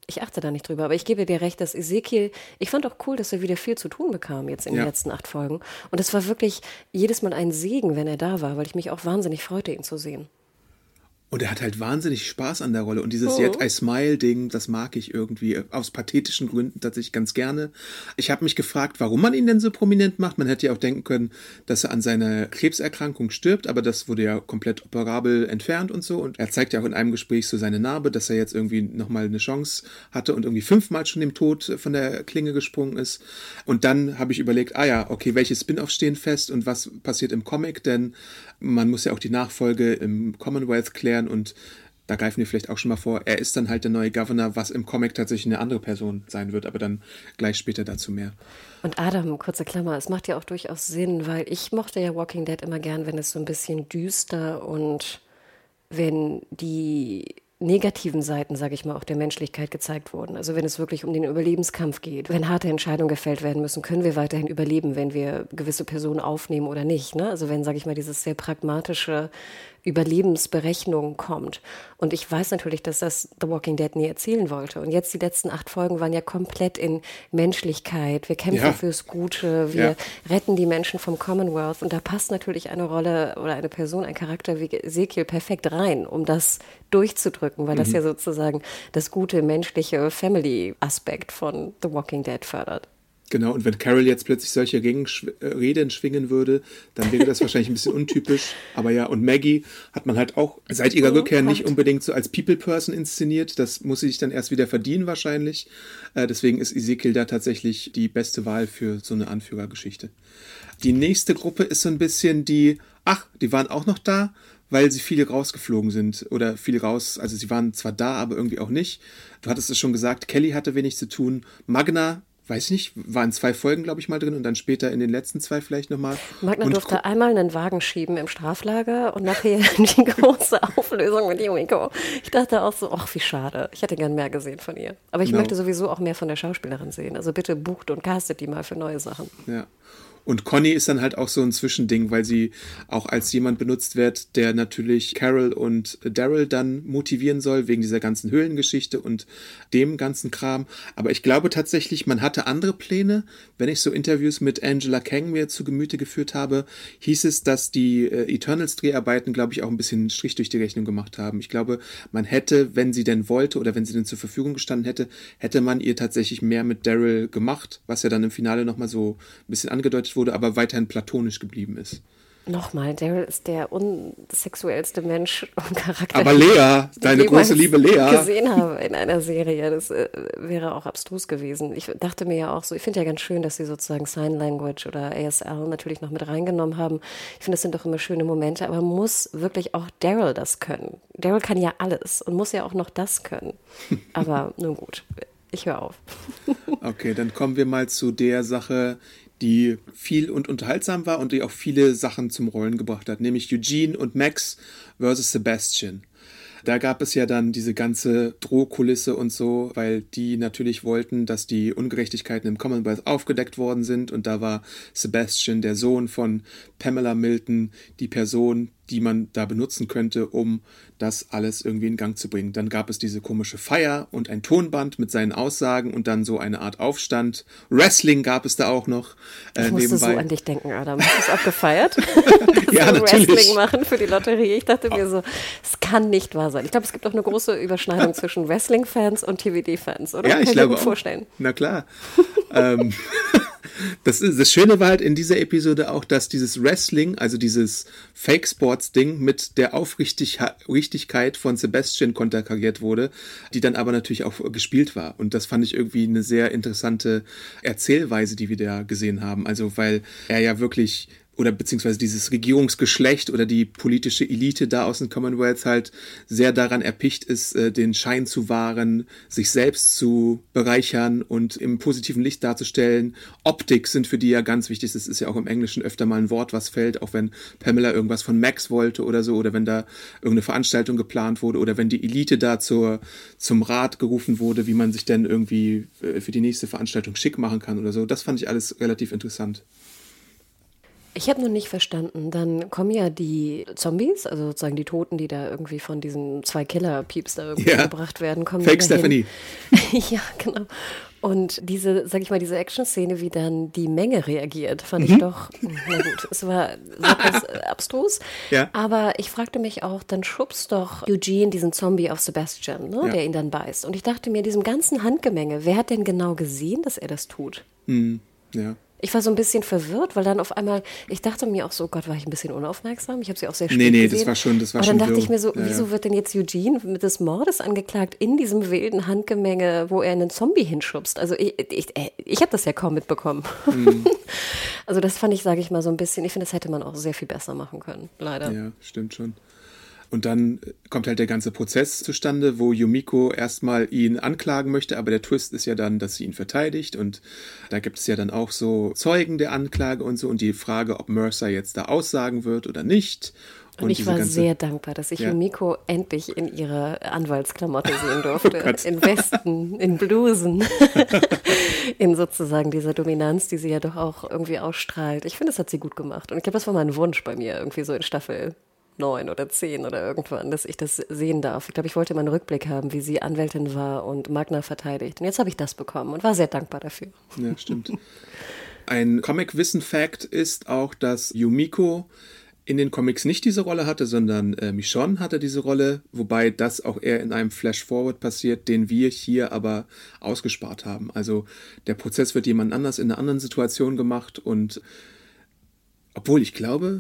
Ich achte da nicht drüber, aber ich gebe dir recht, dass Ezekiel, ich fand auch cool, dass er wieder viel zu tun bekam jetzt in Ja. den letzten acht Folgen. Und es war wirklich jedes Mal ein Segen, wenn er da war, weil ich mich auch wahnsinnig freute, ihn zu sehen. Und er hat halt wahnsinnig Spaß an der Rolle. Und dieses Oh. Yet I Smile-Ding, das mag ich irgendwie aus pathetischen Gründen tatsächlich ganz gerne. Ich habe mich gefragt, warum man ihn denn so prominent macht. Man hätte ja auch denken können, dass er an seiner Krebserkrankung stirbt, aber das wurde ja komplett operabel entfernt und so. Und er zeigt ja auch in einem Gespräch so seine Narbe, dass er jetzt irgendwie nochmal eine Chance hatte und irgendwie fünfmal schon dem Tod von der Klinge gesprungen ist. Und dann habe ich überlegt, ah ja, okay, welche Spin-offs stehen fest und was passiert im Comic? Denn man muss ja auch die Nachfolge im Commonwealth klären und da greifen wir vielleicht auch schon mal vor, er ist dann halt der neue Governor, was im Comic tatsächlich eine andere Person sein wird, aber dann gleich später dazu mehr. Und Adam, kurze Klammer, es macht ja auch durchaus Sinn, weil ich mochte ja Walking Dead immer gern, wenn es so ein bisschen düster und wenn die negativen Seiten, sage ich mal, auch der Menschlichkeit gezeigt wurden. Also wenn es wirklich um den Überlebenskampf geht, wenn harte Entscheidungen gefällt werden müssen, können wir weiterhin überleben, wenn wir gewisse Personen aufnehmen oder nicht. Ne? Also wenn, sage ich mal, dieses sehr pragmatische Überlebensberechnung kommt. Und ich weiß natürlich, dass das The Walking Dead nie erzählen wollte. Und jetzt die letzten acht Folgen waren ja komplett in Menschlichkeit. Wir kämpfen Ja. fürs Gute, wir Ja. retten die Menschen vom Commonwealth. Und da passt natürlich eine Rolle oder eine Person, ein Charakter wie Ezekiel perfekt rein, um das durchzudrücken, weil das ja sozusagen das gute menschliche Family-Aspekt von The Walking Dead fördert. Genau, und wenn Carol jetzt plötzlich solche Gegenreden schwingen würde, dann wäre das wahrscheinlich ein bisschen untypisch. Aber ja, und Maggie hat man halt auch seit ihrer Oh, Rückkehr nicht Gott. unbedingt so als People-Person inszeniert. Das muss sie sich dann erst wieder verdienen wahrscheinlich. Äh, deswegen ist Ezekiel da tatsächlich die beste Wahl für so eine Anführergeschichte. Die nächste Gruppe ist so ein bisschen die, ach, die waren auch noch da, weil sie viele rausgeflogen sind oder viel raus, also sie waren zwar da, aber irgendwie auch nicht. Du hattest es schon gesagt, Kelly hatte wenig zu tun. Magna, weiß ich nicht, war in zwei Folgen, glaube ich, mal drin und dann später in den letzten zwei vielleicht nochmal. Magna und durfte einmal einen Wagen schieben im Straflager und nachher die große Auflösung mit Yumiko. Ich dachte auch so, ach, wie schade. Ich hätte gern mehr gesehen von ihr. Aber ich Genau. möchte sowieso auch mehr von der Schauspielerin sehen. Also bitte bucht und castet die mal für neue Sachen. Ja. Und Conny ist dann halt auch so ein Zwischending, weil sie auch als jemand benutzt wird, der natürlich Carol und Daryl dann motivieren soll, wegen dieser ganzen Höhlengeschichte und dem ganzen Kram. Aber ich glaube tatsächlich, man hatte andere Pläne. Wenn ich so Interviews mit Angela Kang mir zu Gemüte geführt habe, hieß es, dass die äh, Eternals-Dreharbeiten, glaube ich, auch ein bisschen Strich durch die Rechnung gemacht haben. Ich glaube, man hätte, wenn sie denn wollte oder wenn sie denn zur Verfügung gestanden hätte, hätte man ihr tatsächlich mehr mit Daryl gemacht, was ja dann im Finale nochmal so ein bisschen angedeutet wurde, aber weiterhin platonisch geblieben ist. Nochmal, Daryl ist der unsexuellste Mensch und Charakter. Aber Lea, den deine ich große jemals Liebe Lea. gesehen habe in einer Serie. Das äh, wäre auch abstrus gewesen. Ich dachte mir ja auch so, ich finde ja ganz schön, dass sie sozusagen Sign Language oder A S L natürlich noch mit reingenommen haben. Ich finde, das sind doch immer schöne Momente, aber muss wirklich auch Daryl das können? Daryl kann ja alles und muss ja auch noch das können. Aber nun gut, ich höre auf. Okay, dann kommen wir mal zu der Sache, die viel und unterhaltsam war und die auch viele Sachen zum Rollen gebracht hat, nämlich Eugene und Max versus Sebastian. Da gab es ja dann diese ganze Drohkulisse und so, weil die natürlich wollten, dass die Ungerechtigkeiten im Commonwealth aufgedeckt worden sind und da war Sebastian, der Sohn von Pamela Milton, die Person, die man da benutzen könnte, um das alles irgendwie in Gang zu bringen. Dann gab es diese komische Feier und ein Tonband mit seinen Aussagen und dann so eine Art Aufstand. Wrestling gab es da auch noch äh, Ich musste nebenbei. so an dich denken, Adam. Hast du es auch gefeiert? Ja, Dass wir natürlich. Wrestling machen für die Lotterie. Ich dachte mir so, es kann nicht wahr sein. Ich glaube, es gibt auch eine große Überschneidung zwischen Wrestling-Fans und T V D-Fans, oder? Ja, ich Kann glaube mir gut auch. vorstellen. Na klar. ähm, das, ist, das Schöne war halt in dieser Episode auch, dass dieses Wrestling, also dieses Fake-Sports-Ding mit der Aufrichtigkeit von Sebastian konterkariert wurde, die dann aber natürlich auch gespielt war. Und das fand ich irgendwie eine sehr interessante Erzählweise, die wir da gesehen haben. Also weil er ja wirklich oder beziehungsweise dieses Regierungsgeschlecht oder die politische Elite da aus dem Commonwealth halt sehr daran erpicht ist, den Schein zu wahren, sich selbst zu bereichern und im positiven Licht darzustellen. Optik sind für die ja ganz wichtig. Das ist ja auch im Englischen öfter mal ein Wort, was fällt, auch wenn Pamela irgendwas von Max wollte oder so, oder wenn da irgendeine Veranstaltung geplant wurde oder wenn die Elite da zur, zum Rat gerufen wurde, wie man sich denn irgendwie für die nächste Veranstaltung schick machen kann oder so. Das fand ich alles relativ interessant. Ich habe nur nicht verstanden, dann kommen ja die Zombies, also sozusagen die Toten, die da irgendwie von diesen zwei Killer-Pieps da irgendwie ja. gebracht werden, kommen Fake dann Stephanie. Ja, genau. Und diese, sag ich mal, diese Action-Szene, wie dann die Menge reagiert, fand Mhm. ich doch, na gut, es war etwas abstrus. Ja. Aber ich fragte mich auch, dann schubst doch Eugene diesen Zombie auf Sebastian, ne, Ja. der ihn dann beißt. Und ich dachte mir, diesem ganzen Handgemenge, wer hat denn genau gesehen, dass er das tut? Mhm. Ja. Ich war so ein bisschen verwirrt, weil dann auf einmal, ich dachte mir auch so, Gott, war ich ein bisschen unaufmerksam? Ich habe sie auch sehr spät Nee, nee, gesehen. das war schon, das war Aber dann schon dachte wirr. ich mir so, Ja, wieso ja. wird denn jetzt Eugene mit des Mordes angeklagt in diesem wilden Handgemenge, wo er einen Zombie hinschubst? Also ich, ich, ich habe das ja kaum mitbekommen. Mhm. Also das fand ich, sage ich mal, so ein bisschen, ich finde, das hätte man auch sehr viel besser machen können, leider. Ja, stimmt schon. Und dann kommt halt der ganze Prozess zustande, wo Yumiko erstmal ihn anklagen möchte, aber der Twist ist ja dann, dass sie ihn verteidigt und da gibt es ja dann auch so Zeugen der Anklage und so und die Frage, ob Mercer jetzt da aussagen wird oder nicht. Und, und ich diese war ganze, sehr dankbar, dass ich Ja. Yumiko endlich in ihrer Anwaltsklamotte sehen durfte. Gott. In Westen, in Blusen, in sozusagen dieser Dominanz, die sie ja doch auch irgendwie ausstrahlt. Ich finde, das hat sie gut gemacht. Und ich glaube, das war mein Wunsch bei mir, irgendwie so in Staffel neun oder zehn oder irgendwann, dass ich das sehen darf. Ich glaube, ich wollte mal einen Rückblick haben, wie sie Anwältin war und Magna verteidigt. Und jetzt habe ich das bekommen und war sehr dankbar dafür. Ja, stimmt. Ein Comic-Wissen-Fact ist auch, dass Yumiko in den Comics nicht diese Rolle hatte, sondern äh, Michonne hatte diese Rolle, wobei das auch eher in einem Flash-Forward passiert, den wir hier aber ausgespart haben. Also der Prozess wird jemand anders in einer anderen Situation gemacht und obwohl ich glaube,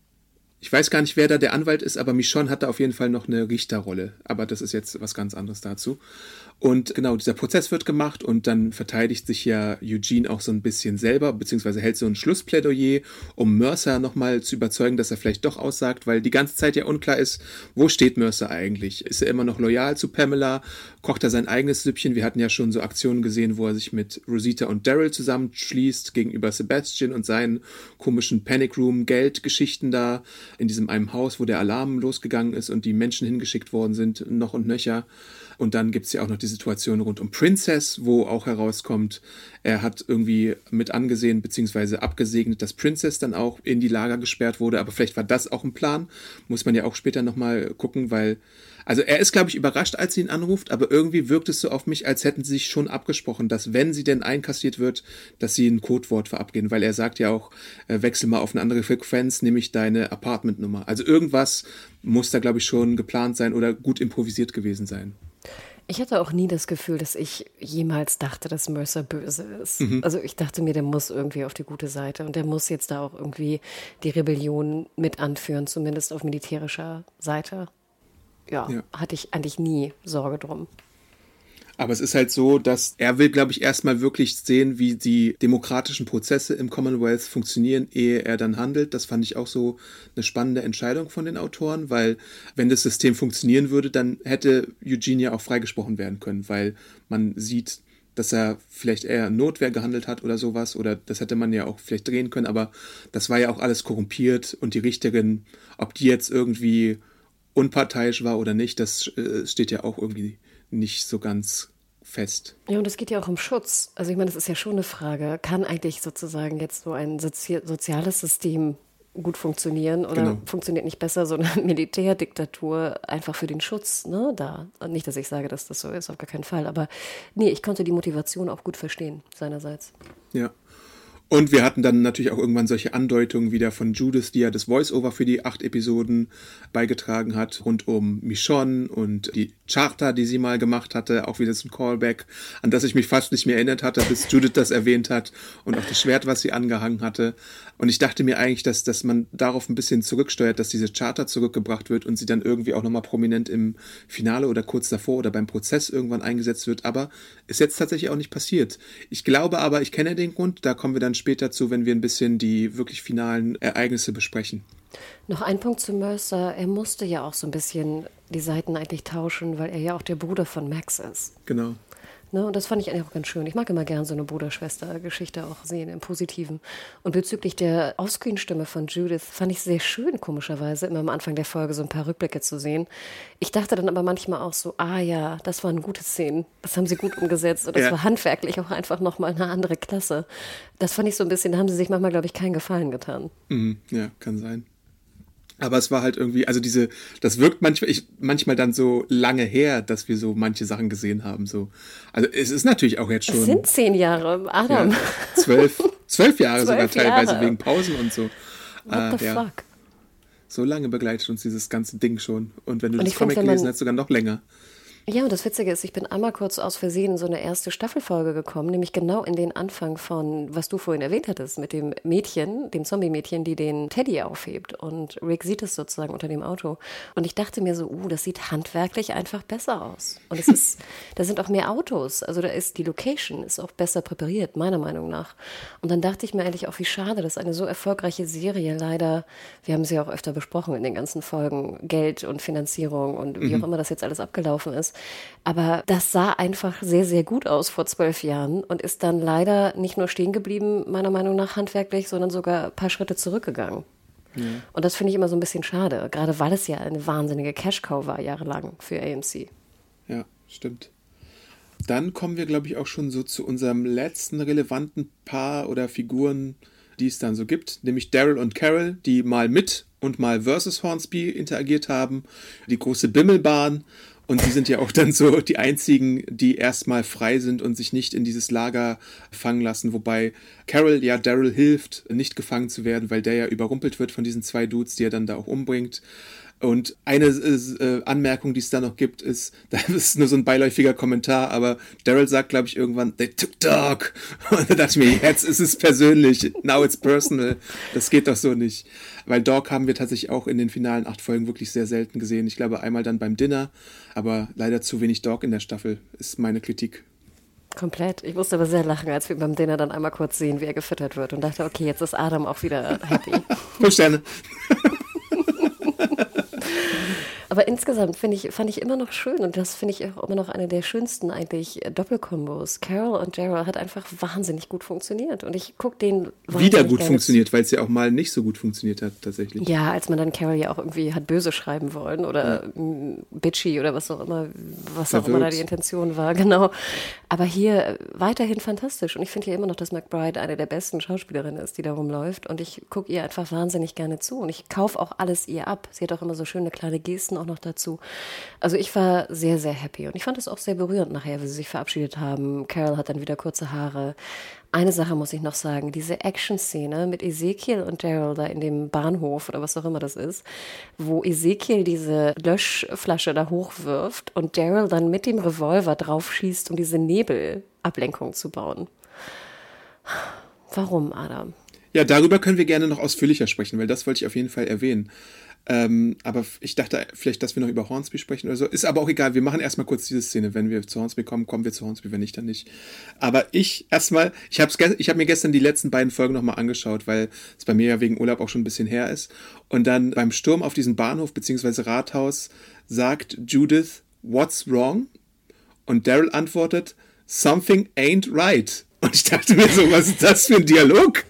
ich weiß gar nicht, wer da der Anwalt ist, aber Michonne hatte auf jeden Fall noch eine Richterrolle. Aber das ist jetzt was ganz anderes dazu. Und genau, dieser Prozess wird gemacht und dann verteidigt sich ja Eugene auch so ein bisschen selber, beziehungsweise hält so ein Schlussplädoyer, um Mercer nochmal zu überzeugen, dass er vielleicht doch aussagt, weil die ganze Zeit ja unklar ist, wo steht Mercer eigentlich? Ist er immer noch loyal zu Pamela? Kocht er sein eigenes Süppchen? Wir hatten ja schon so Aktionen gesehen, wo er sich mit Rosita und Daryl zusammenschließt gegenüber Sebastian und seinen komischen Panic Room Geldgeschichten da in diesem einem Haus, wo der Alarm losgegangen ist und die Menschen hingeschickt worden sind, noch und nöcher. Und dann gibt es ja auch noch die Situation rund um Princess, wo auch herauskommt, er hat irgendwie mit angesehen bzw. abgesegnet, dass Princess dann auch in die Lager gesperrt wurde. Aber vielleicht war das auch ein Plan. Muss man ja auch später nochmal gucken, weil... Also er ist, glaube ich, überrascht, als sie ihn anruft, aber irgendwie wirkt es so auf mich, als hätten sie sich schon abgesprochen, dass wenn sie denn einkassiert wird, dass sie ein Codewort verabgehen, weil er sagt ja auch, äh, wechsel mal auf eine andere Frequenz, nämlich deine Apartmentnummer. Also irgendwas muss da, glaube ich, schon geplant sein oder gut improvisiert gewesen sein. Ich hatte auch nie das Gefühl, dass ich jemals dachte, dass Mercer böse ist. Mhm. Also ich dachte mir, der muss irgendwie auf die gute Seite und der muss jetzt da auch irgendwie die Rebellion mit anführen, zumindest auf militärischer Seite. Ja, Ja. hatte ich eigentlich nie Sorge drum. Aber es ist halt so, dass er will, glaube ich, erstmal wirklich sehen, wie die demokratischen Prozesse im Commonwealth funktionieren, ehe er dann handelt. Das fand ich auch so eine spannende Entscheidung von den Autoren, weil wenn das System funktionieren würde, dann hätte Eugene ja auch freigesprochen werden können, weil man sieht, dass er vielleicht eher Notwehr gehandelt hat oder sowas, oder das hätte man ja auch vielleicht drehen können, aber das war ja auch alles korrumpiert und die Richterin, ob die jetzt irgendwie unparteiisch war oder nicht, das äh, steht ja auch irgendwie nicht so ganz fest. Ja, und es geht ja auch um Schutz. Also ich meine, das ist ja schon eine Frage. Kann eigentlich sozusagen jetzt so ein sozi- soziales System gut funktionieren oder Genau. funktioniert nicht besser so eine Militärdiktatur einfach für den Schutz, ne, da? Nicht, dass ich sage, dass das so ist, auf gar keinen Fall. Aber nee, ich konnte die Motivation auch gut verstehen, seinerseits. Ja. Und wir hatten dann natürlich auch irgendwann solche Andeutungen wieder von Judith, die ja das Voice-Over für die acht Episoden beigetragen hat, rund um Michonne und die Charta, die sie mal gemacht hatte, auch wieder so ein Callback, an das ich mich fast nicht mehr erinnert hatte, bis Judith das erwähnt hat und auch das Schwert, was sie angehangen hatte. Und ich dachte mir eigentlich, dass, dass man darauf ein bisschen zurücksteuert, dass diese Charta zurückgebracht wird und sie dann irgendwie auch nochmal prominent im Finale oder kurz davor oder beim Prozess irgendwann eingesetzt wird, aber ist jetzt tatsächlich auch nicht passiert. Ich glaube aber, ich kenne den Grund, da kommen wir dann später zu, wenn wir ein bisschen die wirklich finalen Ereignisse besprechen. Noch ein Punkt zu Mercer. Er musste ja auch so ein bisschen die Seiten eigentlich tauschen, weil er ja auch der Bruder von Max ist. Genau. Ne? Und das fand ich eigentlich auch ganz schön. Ich mag immer gern so eine Bruder-Schwester-Geschichte auch sehen, im Positiven. Und bezüglich der Offscreen-Stimme von Judith fand ich sehr schön, komischerweise, immer am Anfang der Folge so ein paar Rückblicke zu sehen. Ich dachte dann aber manchmal auch so, ah ja, das waren gute Szenen. Das haben sie gut umgesetzt. Und das ja. war handwerklich auch einfach nochmal eine andere Klasse. Das fand ich so ein bisschen, da haben sie sich manchmal, glaube ich, keinen Gefallen getan. Mhm, ja, kann sein. Aber es war halt irgendwie, also diese, das wirkt manchmal, ich, manchmal dann so lange her, dass wir so manche Sachen gesehen haben. So. Also es ist natürlich auch jetzt schon. Es sind zehn Jahre, Adam. Ja, zwölf, zwölf Jahre Zwölf sogar teilweise Jahre. wegen Pausen und so. What the äh, ja. fuck? So lange begleitet uns dieses ganze Ding schon. Und wenn du Und das ich find, Comic wenn man- gelesen hast, sogar noch länger. Ja, und das Witzige ist, ich bin einmal kurz aus Versehen in so eine erste Staffelfolge gekommen, nämlich genau in den Anfang von, was du vorhin erwähnt hattest, mit dem Mädchen, dem Zombie-Mädchen, die den Teddy aufhebt. Und Rick sieht es sozusagen unter dem Auto. Und ich dachte mir so, uh, das sieht handwerklich einfach besser aus. Und es ist, da sind auch mehr Autos. Also da ist die Location ist auch besser präpariert, meiner Meinung nach. Und dann dachte ich mir eigentlich auch, wie schade, dass eine so erfolgreiche Serie leider, wir haben sie ja auch öfter besprochen in den ganzen Folgen, Geld und Finanzierung und wie auch immer das jetzt alles abgelaufen ist. Aber das sah einfach sehr, sehr gut aus vor zwölf Jahren und ist dann leider nicht nur stehen geblieben, meiner Meinung nach handwerklich, sondern sogar ein paar Schritte zurückgegangen. Ja. Und das finde ich immer so ein bisschen schade, gerade weil es ja eine wahnsinnige Cash-Cow war jahrelang für A M C. Ja, stimmt. Dann kommen wir, glaube ich, auch schon so zu unserem letzten relevanten Paar oder Figuren, die es dann so gibt, nämlich Daryl und Carol, die mal mit und mal versus Hornsby interagiert haben, die große Bimmelbahn. Und die sind ja auch dann so die einzigen, die erstmal frei sind und sich nicht in dieses Lager fangen lassen. Wobei Carol ja Daryl hilft, nicht gefangen zu werden, weil der ja überrumpelt wird von diesen zwei Dudes, die er dann da auch umbringt. Und eine äh, Anmerkung, die es da noch gibt, ist, das ist nur so ein beiläufiger Kommentar, aber Daryl sagt, glaube ich, irgendwann, they took Doc. Und da dachte ich mir, jetzt ist es persönlich, now it's personal. Das geht doch so nicht. Weil Doc haben wir tatsächlich auch in den finalen acht Folgen wirklich sehr selten gesehen. Ich glaube, einmal dann beim Dinner, aber leider zu wenig Doc in der Staffel, ist meine Kritik. Komplett. Ich musste aber sehr lachen, als wir beim Dinner dann einmal kurz sehen, wie er gefüttert wird und dachte, okay, jetzt ist Adam auch wieder happy. Fünf Sterne. Aber insgesamt finde ich, fand ich immer noch schön und das finde ich auch immer noch eine der schönsten eigentlich Doppelkombos. Carol und Daryl hat einfach wahnsinnig gut funktioniert und ich gucke den wieder gut funktioniert, weil es ja auch mal nicht so gut funktioniert hat tatsächlich. Ja, als man dann Carol ja auch irgendwie hat böse schreiben wollen oder ja. bitchy oder was auch immer, was Verwirrt. auch immer da die Intention war, genau. Aber hier weiterhin fantastisch und ich finde ja immer noch, dass McBride eine der besten Schauspielerinnen ist, die da rumläuft und ich gucke ihr einfach wahnsinnig gerne zu und ich kaufe auch alles ihr ab. Sie hat auch immer so schöne kleine Gesten auch noch dazu. Also ich war sehr, sehr happy und ich fand es auch sehr berührend nachher, wie sie sich verabschiedet haben. Carol hat dann wieder kurze Haare. Eine Sache muss ich noch sagen, diese Action-Szene mit Ezekiel und Daryl da in dem Bahnhof oder was auch immer das ist, wo Ezekiel diese Löschflasche da hochwirft und Daryl dann mit dem Revolver draufschießt, um diese Nebelablenkung zu bauen. Warum, Adam? Ja, darüber können wir gerne noch ausführlicher sprechen, weil das wollte ich auf jeden Fall erwähnen. Ähm, aber ich dachte vielleicht, dass wir noch über Hornsby sprechen oder so. Ist aber auch egal, wir machen erstmal kurz diese Szene. Wenn wir zu Hornsby kommen, kommen wir zu Hornsby, wenn nicht, dann nicht. Aber ich erstmal, ich habe ich hab mir gestern die letzten beiden Folgen nochmal angeschaut, weil es bei mir ja wegen Urlaub auch schon ein bisschen her ist. Und dann beim Sturm auf diesen Bahnhof bzw. Rathaus sagt Judith, what's wrong? Und Daryl antwortet, something ain't right. Und ich dachte mir so, was ist das für ein Dialog?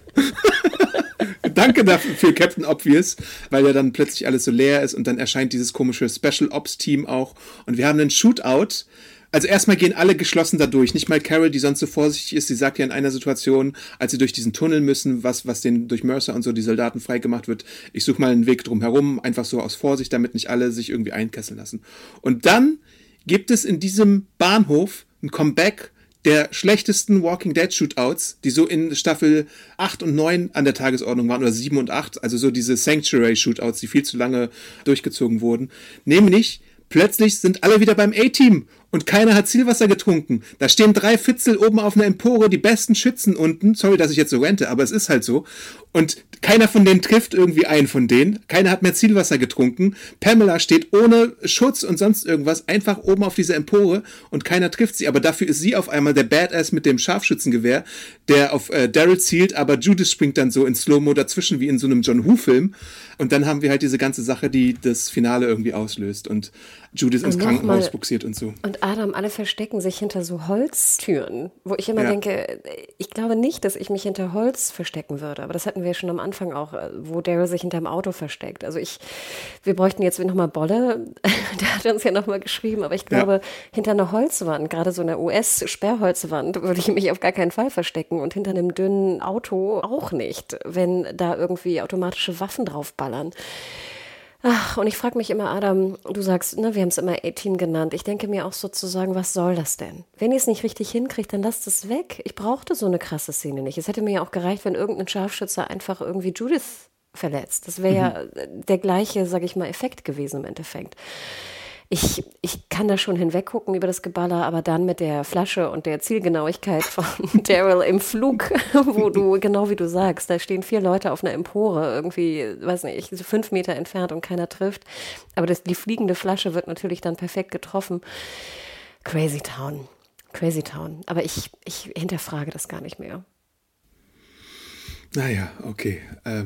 Danke dafür für Captain Obvious, weil ja dann plötzlich alles so leer ist und dann erscheint dieses komische Special Ops Team auch und wir haben einen Shootout. Also erstmal gehen alle geschlossen da durch, nicht mal Carol, die sonst so vorsichtig ist, sie sagt ja in einer Situation, als sie durch diesen Tunnel müssen, was was denen durch Mercer und so die Soldaten freigemacht wird, ich suche mal einen Weg drum herum, einfach so aus Vorsicht, damit nicht alle sich irgendwie einkesseln lassen. Und dann gibt es in diesem Bahnhof ein Comeback der schlechtesten Walking Dead Shootouts, die so in Staffel acht und neun an der Tagesordnung waren, oder sieben und acht, also so diese Sanctuary Shootouts, die viel zu lange durchgezogen wurden. Nämlich, plötzlich sind alle wieder beim A-Team und keiner hat Zielwasser getrunken. Da stehen drei Fitzel oben auf einer Empore, die besten Schützen unten. Sorry, dass ich jetzt so rente, aber es ist halt so. Und keiner von denen trifft irgendwie einen von denen. Keiner hat mehr Zielwasser getrunken. Pamela steht ohne Schutz und sonst irgendwas einfach oben auf dieser Empore und keiner trifft sie. Aber dafür ist sie auf einmal der Badass mit dem Scharfschützengewehr, der auf äh, Daryl zielt, aber Judith springt dann so in Slow-Mo dazwischen wie in so einem John Woo-Film. Und dann haben wir halt diese ganze Sache, die das Finale irgendwie auslöst. Und Judith ins Krankenhaus buxiert und so. Und Adam, alle verstecken sich hinter so Holztüren, wo ich immer ja. denke, ich glaube nicht, dass ich mich hinter Holz verstecken würde. Aber das hatten wir ja schon am Anfang auch, wo Daryl sich hinterm Auto versteckt. Also ich, wir bräuchten jetzt nochmal Bolle, der hat uns ja nochmal geschrieben, aber ich glaube, ja. hinter einer Holzwand, gerade so einer U S-Sperrholzwand, würde ich mich auf gar keinen Fall verstecken und hinter einem dünnen Auto auch nicht, wenn da irgendwie automatische Waffen draufballern. Ach, und ich frage mich immer, Adam, du sagst, ne, wir haben es immer achtzehn genannt. Ich denke mir auch sozusagen, was soll das denn? Wenn ihr es nicht richtig hinkriegt, dann lasst es weg. Ich brauchte so eine krasse Szene nicht. Es hätte mir ja auch gereicht, wenn irgendein Scharfschütze einfach irgendwie Judith verletzt. Das wäre mhm. ja der gleiche, sag ich mal, Effekt gewesen im Endeffekt. Ich, ich kann da schon hinweggucken über das Geballer, aber dann mit der Flasche und der Zielgenauigkeit von Daryl im Flug, wo du, genau wie du sagst, da stehen vier Leute auf einer Empore, irgendwie, weiß nicht, so fünf Meter entfernt und keiner trifft. Aber das, die fliegende Flasche wird natürlich dann perfekt getroffen. Crazy Town, Crazy Town. Aber ich, ich hinterfrage das gar nicht mehr. Naja, okay. Ähm.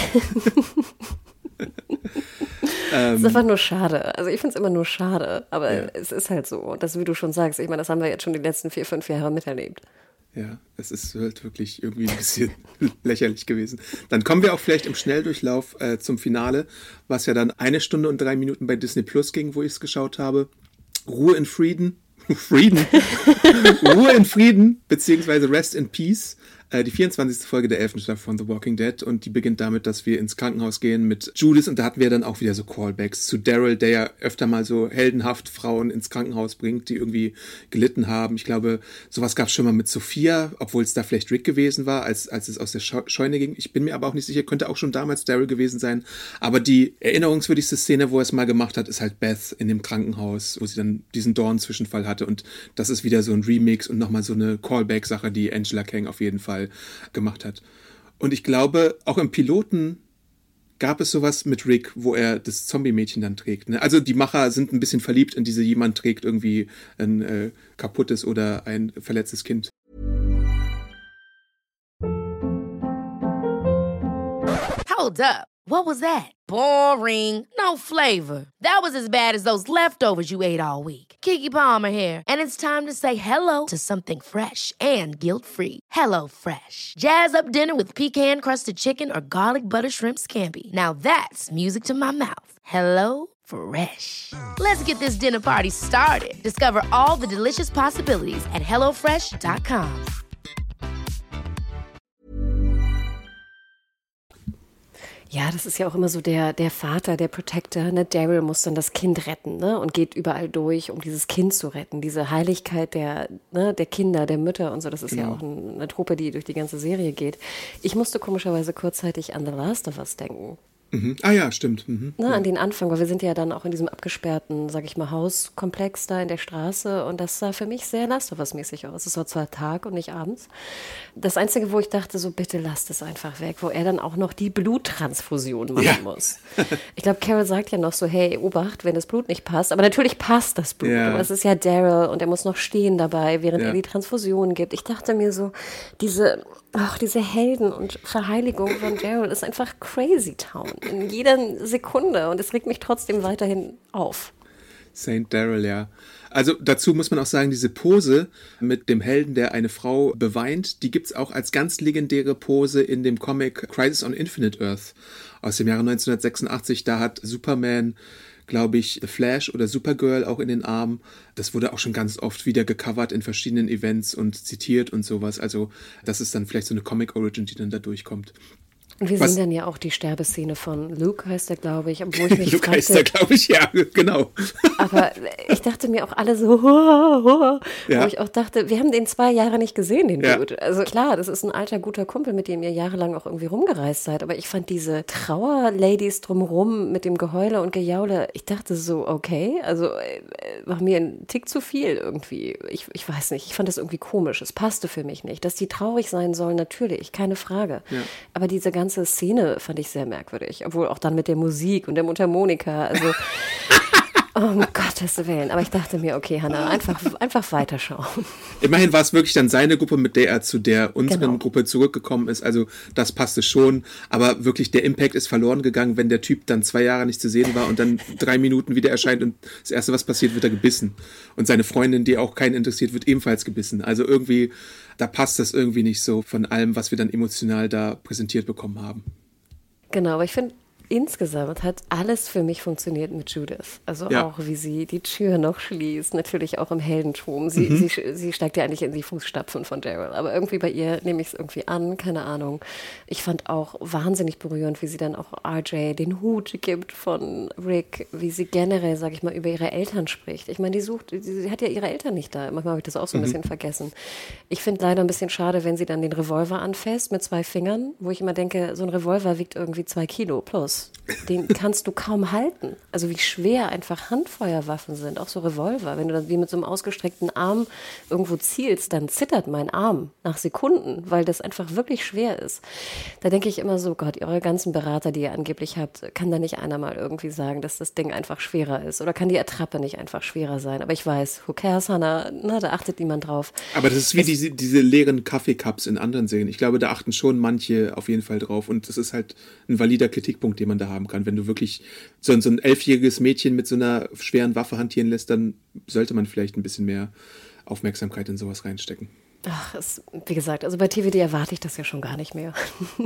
Es ist einfach nur schade. Also ich finde es immer nur schade, aber ja. es ist halt so. Das, wie du schon sagst, ich meine, das haben wir jetzt schon die letzten vier, fünf Jahre miterlebt. Ja, es ist halt wirklich irgendwie ein bisschen lächerlich gewesen. Dann kommen wir auch vielleicht im Schnelldurchlauf äh, zum Finale, was ja dann eine Stunde und drei Minuten bei Disney Plus ging, wo ich es geschaut habe. Ruhe in Frieden. Frieden. Ruhe in Frieden, beziehungsweise Rest in Peace. Die vierundzwanzigste Folge der elften Staffel von The Walking Dead und die beginnt damit, dass wir ins Krankenhaus gehen mit Judith und da hatten wir dann auch wieder so Callbacks zu Daryl, der ja öfter mal so heldenhaft Frauen ins Krankenhaus bringt, die irgendwie gelitten haben. Ich glaube, sowas gab es schon mal mit Sophia, obwohl es da vielleicht Rick gewesen war, als, als es aus der Scheune ging. Ich bin mir aber auch nicht sicher, könnte auch schon damals Daryl gewesen sein. Aber die erinnerungswürdigste Szene, wo er es mal gemacht hat, ist halt Beth in dem Krankenhaus, wo sie dann diesen Dorn-Zwischenfall hatte und das ist wieder so ein Remix und nochmal so eine Callback-Sache, die Angela Kang auf jeden Fall gemacht hat. Und ich glaube, auch im Piloten gab es sowas mit Rick, wo er das Zombie-Mädchen dann trägt. Ne? Also die Macher sind ein bisschen verliebt in diese, jemand trägt irgendwie ein äh, kaputtes oder ein verletztes Kind. Hold up. What was that? Boring. No flavor. That was as bad as those leftovers you ate all week. Keke Palmer here. And it's time to say hello to something fresh and guilt-free. Hello Fresh. Jazz up dinner with pecan-crusted chicken or garlic butter shrimp scampi. Now that's music to my mouth. Hello Fresh. Let's get this dinner party started. Discover all the delicious possibilities at hello fresh dot com. Ja, das ist ja auch immer so der, der Vater, der Protector, ne? Daryl muss dann das Kind retten, ne? Und geht überall durch, um dieses Kind zu retten. Diese Heiligkeit der, ne? der Kinder, der Mütter und so, das ist genau. ja auch ein, eine Truppe, die durch die ganze Serie geht. Ich musste komischerweise kurzzeitig an The Last of Us denken. Mhm. Ah ja, stimmt. Mhm. Ne, ja. An den Anfang, weil wir sind ja dann auch in diesem abgesperrten, sag ich mal, Hauskomplex da in der Straße und das sah für mich sehr Last of Us-mäßig aus. Es war zwar Tag und nicht abends. Das Einzige, wo ich dachte, so bitte lasst es einfach weg, wo er dann auch noch die Bluttransfusion machen ja. muss. Ich glaube, Carol sagt ja noch so, hey, Obacht, wenn das Blut nicht passt. Aber natürlich passt das Blut. Ja. Aber es ist ja Daryl und er muss noch stehen dabei, während ja. er die Transfusion gibt. Ich dachte mir so, diese... Ach, diese Helden und Verheiligung von Daryl ist einfach crazy town. In jeder Sekunde. Und es regt mich trotzdem weiterhin auf. Saint Daryl, ja. Also dazu muss man auch sagen, diese Pose mit dem Helden, der eine Frau beweint, die gibt's auch als ganz legendäre Pose in dem Comic Crisis on Infinite Earth aus dem Jahre neunzehnhundertsechsundachtzig. Da hat Superman, glaube ich, The Flash oder Supergirl auch in den Armen. Das wurde auch schon ganz oft wieder gecovert in verschiedenen Events und zitiert und sowas. Also das ist dann vielleicht so eine Comic-Origin, die dann da durchkommt. Und wir Was? sehen dann ja auch die Sterbeszene von Luke, heißt er, glaube ich. Obwohl ich mich Luke fragte, heißt er, glaube ich, ja, genau. Aber ich dachte mir auch alle so, hoa, hoa, ja. wo ich auch dachte, wir haben den zwei Jahre nicht gesehen, den ja. Dude. Also klar, das ist ein alter, guter Kumpel, mit dem ihr jahrelang auch irgendwie rumgereist seid. Aber ich fand diese Trauer-Ladies drumherum mit dem Geheule und Gejaule, ich dachte so, okay, also äh, war mir ein Tick zu viel irgendwie. Ich, ich weiß nicht, ich fand das irgendwie komisch. Es passte für mich nicht. Dass die traurig sein sollen, natürlich, keine Frage. Ja. Aber diese ganze Szene fand ich sehr merkwürdig, obwohl auch dann mit der Musik und der Mundharmonika, also Um Gottes Willen. Aber ich dachte mir, okay, Hannah, einfach, einfach weiterschauen. Immerhin war es wirklich dann seine Gruppe, mit der er zu der unseren Genau. Gruppe zurückgekommen ist. Also das passte schon. Aber wirklich der Impact ist verloren gegangen, wenn der Typ dann zwei Jahre nicht zu sehen war und dann drei Minuten wieder erscheint und das Erste, was passiert, wird er gebissen. Und seine Freundin, die auch keinen interessiert, wird ebenfalls gebissen. Also irgendwie, da passt das irgendwie nicht so von allem, was wir dann emotional da präsentiert bekommen haben. Genau, aber ich finde, insgesamt hat alles für mich funktioniert mit Judith. Also Ja. auch, wie sie die Tür noch schließt, natürlich auch im Heldentum. Sie, Mhm. sie, sie steigt ja eigentlich in die Fußstapfen von Daryl, aber irgendwie bei ihr nehme ich es irgendwie an, keine Ahnung. Ich fand auch wahnsinnig berührend, wie sie dann auch R J den Hut gibt von Rick, wie sie generell, sag ich mal, über ihre Eltern spricht. Ich meine, die sucht, sie, sie hat ja ihre Eltern nicht da. Manchmal habe ich das auch so ein Mhm. bisschen vergessen. Ich finde leider ein bisschen schade, wenn sie dann den Revolver anfasst mit zwei Fingern, wo ich immer denke, so ein Revolver wiegt irgendwie zwei Kilo plus. Den kannst du kaum halten. Also wie schwer einfach Handfeuerwaffen sind, auch so Revolver. Wenn du dann wie mit so einem ausgestreckten Arm irgendwo zielst, dann zittert mein Arm nach Sekunden, weil das einfach wirklich schwer ist. Da denke ich immer so, Gott, eure ganzen Berater, die ihr angeblich habt, kann da nicht einer mal irgendwie sagen, dass das Ding einfach schwerer ist? Oder kann die Attrappe nicht einfach schwerer sein? Aber ich weiß, who cares, Hannah? Na, da achtet niemand drauf. Aber das ist wie diese, diese leeren Kaffeecups in anderen Serien. Ich glaube, da achten schon manche auf jeden Fall drauf. Und das ist halt ein valider Kritikpunkt, den man da haben kann. Wenn du wirklich so, so ein elfjähriges Mädchen mit so einer schweren Waffe hantieren lässt, dann sollte man vielleicht ein bisschen mehr Aufmerksamkeit in sowas reinstecken. Ach, es, wie gesagt, also bei T V D erwarte ich das ja schon gar nicht mehr.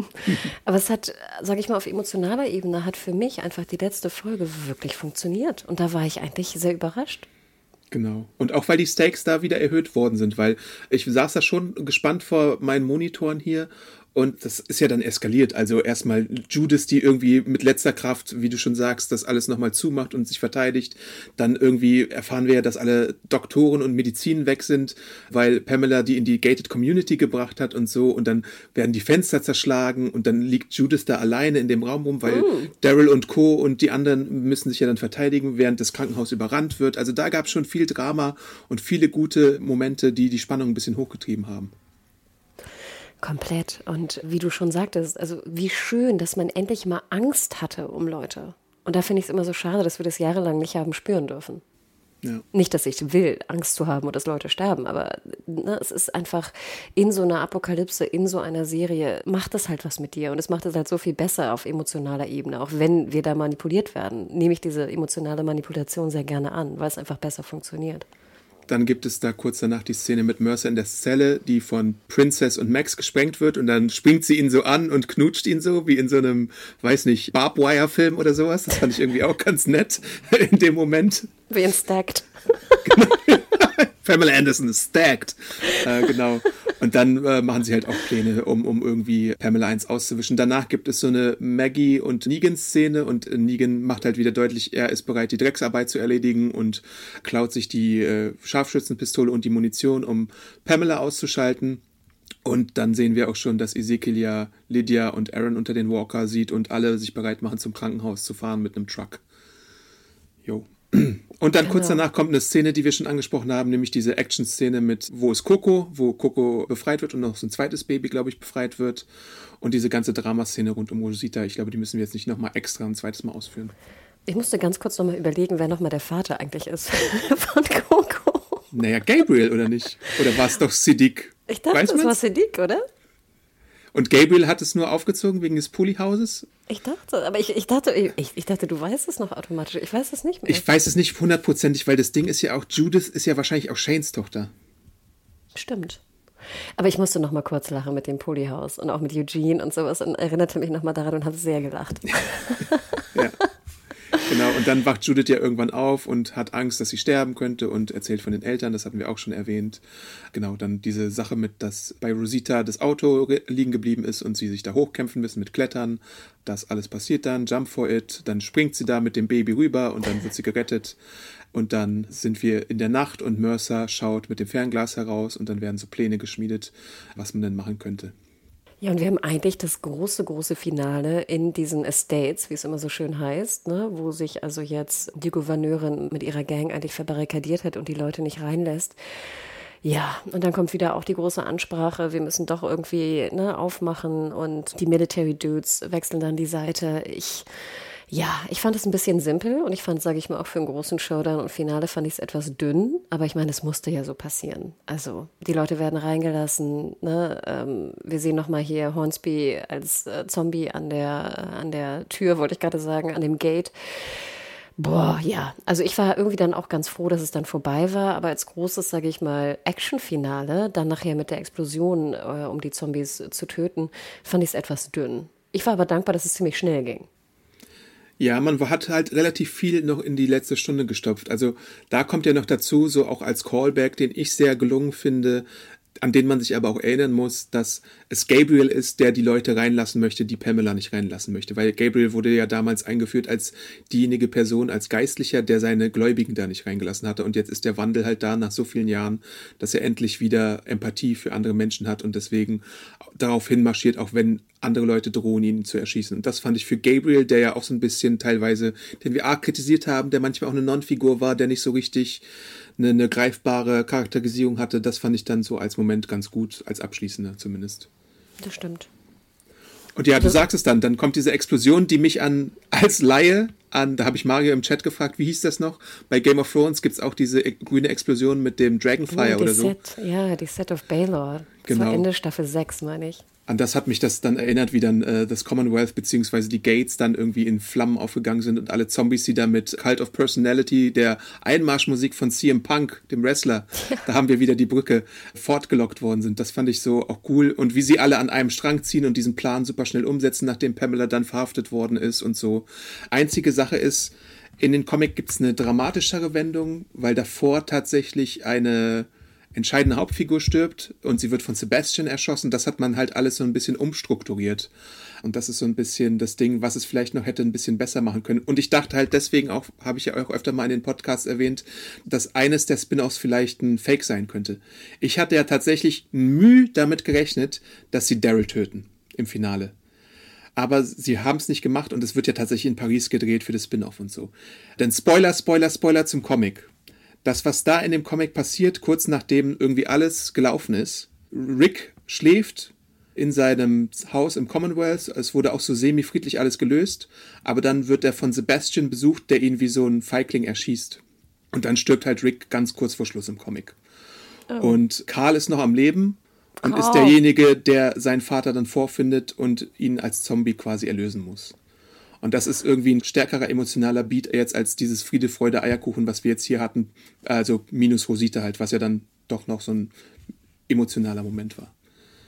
Aber es hat, sage ich mal, auf emotionaler Ebene hat für mich einfach die letzte Folge wirklich funktioniert. Und da war ich eigentlich sehr überrascht. Genau. Und auch weil die Stakes da wieder erhöht worden sind, weil ich saß da schon gespannt vor meinen Monitoren hier und das ist ja dann eskaliert. Also erstmal Judith, die irgendwie mit letzter Kraft, wie du schon sagst, das alles nochmal zumacht und sich verteidigt. Dann irgendwie erfahren wir ja, dass alle Doktoren und Medizin weg sind, weil Pamela die in die Gated Community gebracht hat und so. Und dann werden die Fenster zerschlagen und dann liegt Judith da alleine in dem Raum rum, weil Mm. Daryl und Co. und die anderen müssen sich ja dann verteidigen, während das Krankenhaus überrannt wird. Also da gab es schon viel Drama und viele gute Momente, die die Spannung ein bisschen hochgetrieben haben. Komplett. Und wie du schon sagtest, also wie schön, dass man endlich mal Angst hatte um Leute. Und da finde ich es immer so schade, dass wir das jahrelang nicht haben spüren dürfen. Ja. Nicht, dass ich will, Angst zu haben oder dass Leute sterben, aber ne, es ist einfach in so einer Apokalypse, in so einer Serie, macht das halt was mit dir. Und es macht es halt so viel besser auf emotionaler Ebene. Auch wenn wir da manipuliert werden, nehme ich diese emotionale Manipulation sehr gerne an, weil es einfach besser funktioniert. Dann gibt es da kurz danach die Szene mit Mercer in der Zelle, die von Princess und Max gesprengt wird und dann springt sie ihn so an und knutscht ihn so, wie in so einem, weiß nicht, Barbwire-Film oder sowas. Das fand ich irgendwie auch ganz nett in dem Moment. Wie in Stacked. Pamela Anderson ist stacked. Äh, genau. Und dann äh, machen sie halt auch Pläne, um, um irgendwie Pamela eins auszuwischen. Danach gibt es so eine Maggie- und Negan-Szene und äh, Negan macht halt wieder deutlich, er ist bereit, die Drecksarbeit zu erledigen und klaut sich die äh, Scharfschützenpistole und die Munition, um Pamela auszuschalten. Und dann sehen wir auch schon, dass Ezekiel ja Lydia und Aaron unter den Walker sieht und alle sich bereit machen, zum Krankenhaus zu fahren mit einem Truck. Jo. Und dann Genau. kurz danach kommt eine Szene, die wir schon angesprochen haben, nämlich diese Action-Szene mit, wo ist Coco, wo Coco befreit wird und noch so ein zweites Baby, glaube ich, befreit wird. Und diese ganze Dramaszene rund um Rosita, ich glaube, die müssen wir jetzt nicht nochmal extra ein zweites Mal ausführen. Ich musste ganz kurz nochmal überlegen, wer nochmal der Vater eigentlich ist von Coco. Naja, Gabriel, oder nicht? Oder war es doch Siddiq? Ich dachte, Weiß das war man's? Siddiq, oder? Und Gabriel hat es nur aufgezogen wegen des Pulli-Hauses? Ich dachte, aber ich, ich dachte, ich, ich dachte, du weißt es noch automatisch. Ich weiß es nicht mehr. Ich weiß es nicht hundertprozentig, weil das Ding ist ja auch, Judith ist ja wahrscheinlich auch Shanes Tochter. Stimmt. Aber ich musste noch mal kurz lachen mit dem Polyhaus und auch mit Eugene und sowas und erinnerte mich noch mal daran und habe sehr gelacht. Ja. Genau, und dann wacht Judith ja irgendwann auf und hat Angst, dass sie sterben könnte und erzählt von den Eltern, das hatten wir auch schon erwähnt. Genau, dann diese Sache mit, dass bei Rosita das Auto re- liegen geblieben ist und sie sich da hochkämpfen müssen mit Klettern. Das alles passiert dann, Jump for it, dann springt sie da mit dem Baby rüber und dann wird sie gerettet. Und dann sind wir in der Nacht und Mercer schaut mit dem Fernglas heraus und dann werden so Pläne geschmiedet, was man denn machen könnte. Ja, und wir haben eigentlich das große, große Finale in diesen Estates, wie es immer so schön heißt, ne, wo sich also jetzt die Gouverneurin mit ihrer Gang eigentlich verbarrikadiert hat und die Leute nicht reinlässt. Ja, und dann kommt wieder auch die große Ansprache, wir müssen doch irgendwie ne, aufmachen und die Military Dudes wechseln dann die Seite. Ich, Ja, ich fand es ein bisschen simpel und ich fand, sage ich mal, auch für einen großen Showdown und Finale fand ich es etwas dünn, aber ich meine, es musste ja so passieren. Also die Leute werden reingelassen, ne? Ähm, wir sehen nochmal hier Hornsby als äh, Zombie an der, äh, an der Tür, wollte ich gerade sagen, an dem Gate. Boah, ja, also ich war irgendwie dann auch ganz froh, dass es dann vorbei war, aber als großes, sage ich mal, Actionfinale, dann nachher mit der Explosion, äh, um die Zombies äh, zu töten, fand ich es etwas dünn. Ich war aber dankbar, dass es ziemlich schnell ging. Ja, man hat halt relativ viel noch in die letzte Stunde gestopft. Also da kommt ja noch dazu, so auch als Callback, den ich sehr gelungen finde, an den man sich aber auch erinnern muss, dass es Gabriel ist, der die Leute reinlassen möchte, die Pamela nicht reinlassen möchte. Weil Gabriel wurde ja damals eingeführt als diejenige Person, als Geistlicher, der seine Gläubigen da nicht reingelassen hatte. Und jetzt ist der Wandel halt da nach so vielen Jahren, dass er endlich wieder Empathie für andere Menschen hat und deswegen darauf hinmarschiert, auch wenn andere Leute drohen, ihn zu erschießen. Und das fand ich für Gabriel, der ja auch so ein bisschen teilweise, den wir arg kritisiert haben, der manchmal auch eine Non-Figur war, der nicht so richtig eine, eine greifbare Charakterisierung hatte, das fand ich dann so als Moment ganz gut, als abschließender zumindest. Das stimmt. Und ja, du sagst es dann, dann kommt diese Explosion, die mich an als Laie an, da habe ich Mario im Chat gefragt, wie hieß das noch? Bei Game of Thrones gibt es auch diese grüne Explosion mit dem Dragonfire ja, oder so. Set, ja, die Set of Baelor. Das genau. war Ende Staffel sechs, meine ich. An das hat mich das dann erinnert, wie dann äh, das Commonwealth beziehungsweise die Gates dann irgendwie in Flammen aufgegangen sind und alle Zombies, die da mit Cult of Personality, der Einmarschmusik von C M Punk, dem Wrestler, da haben wir wieder die Brücke, fortgelockt worden sind. Das fand ich so auch cool. Und wie sie alle an einem Strang ziehen und diesen Plan super schnell umsetzen, nachdem Pamela dann verhaftet worden ist und so. Einzige Sache ist, in den Comic gibt es eine dramatischere Wendung, weil davor tatsächlich eine entscheidende Hauptfigur stirbt und sie wird von Sebastian erschossen. Das hat man halt alles so ein bisschen umstrukturiert. Und das ist so ein bisschen das Ding, was es vielleicht noch hätte ein bisschen besser machen können. Und ich dachte halt deswegen auch, habe ich ja auch öfter mal in den Podcasts erwähnt, dass eines der Spin-offs vielleicht ein Fake sein könnte. Ich hatte ja tatsächlich Mühe damit gerechnet, dass sie Daryl töten im Finale. Aber sie haben es nicht gemacht und es wird ja tatsächlich in Paris gedreht für das Spin-off und so. Denn Spoiler, Spoiler, Spoiler zum Comic. Das, was da in dem Comic passiert, kurz nachdem irgendwie alles gelaufen ist, Rick schläft in seinem Haus im Commonwealth, es wurde auch so semi-friedlich alles gelöst, aber dann wird er von Sebastian besucht, der ihn wie so ein Feigling erschießt. Und dann stirbt halt Rick ganz kurz vor Schluss im Comic. Oh. Und Carl ist noch am Leben und oh. ist derjenige, der seinen Vater dann vorfindet und ihn als Zombie quasi erlösen muss. Und das ist irgendwie ein stärkerer emotionaler Beat jetzt als dieses Friede, Freude, Eierkuchen, was wir jetzt hier hatten. Also minus Rosita halt, was ja dann doch noch so ein emotionaler Moment war.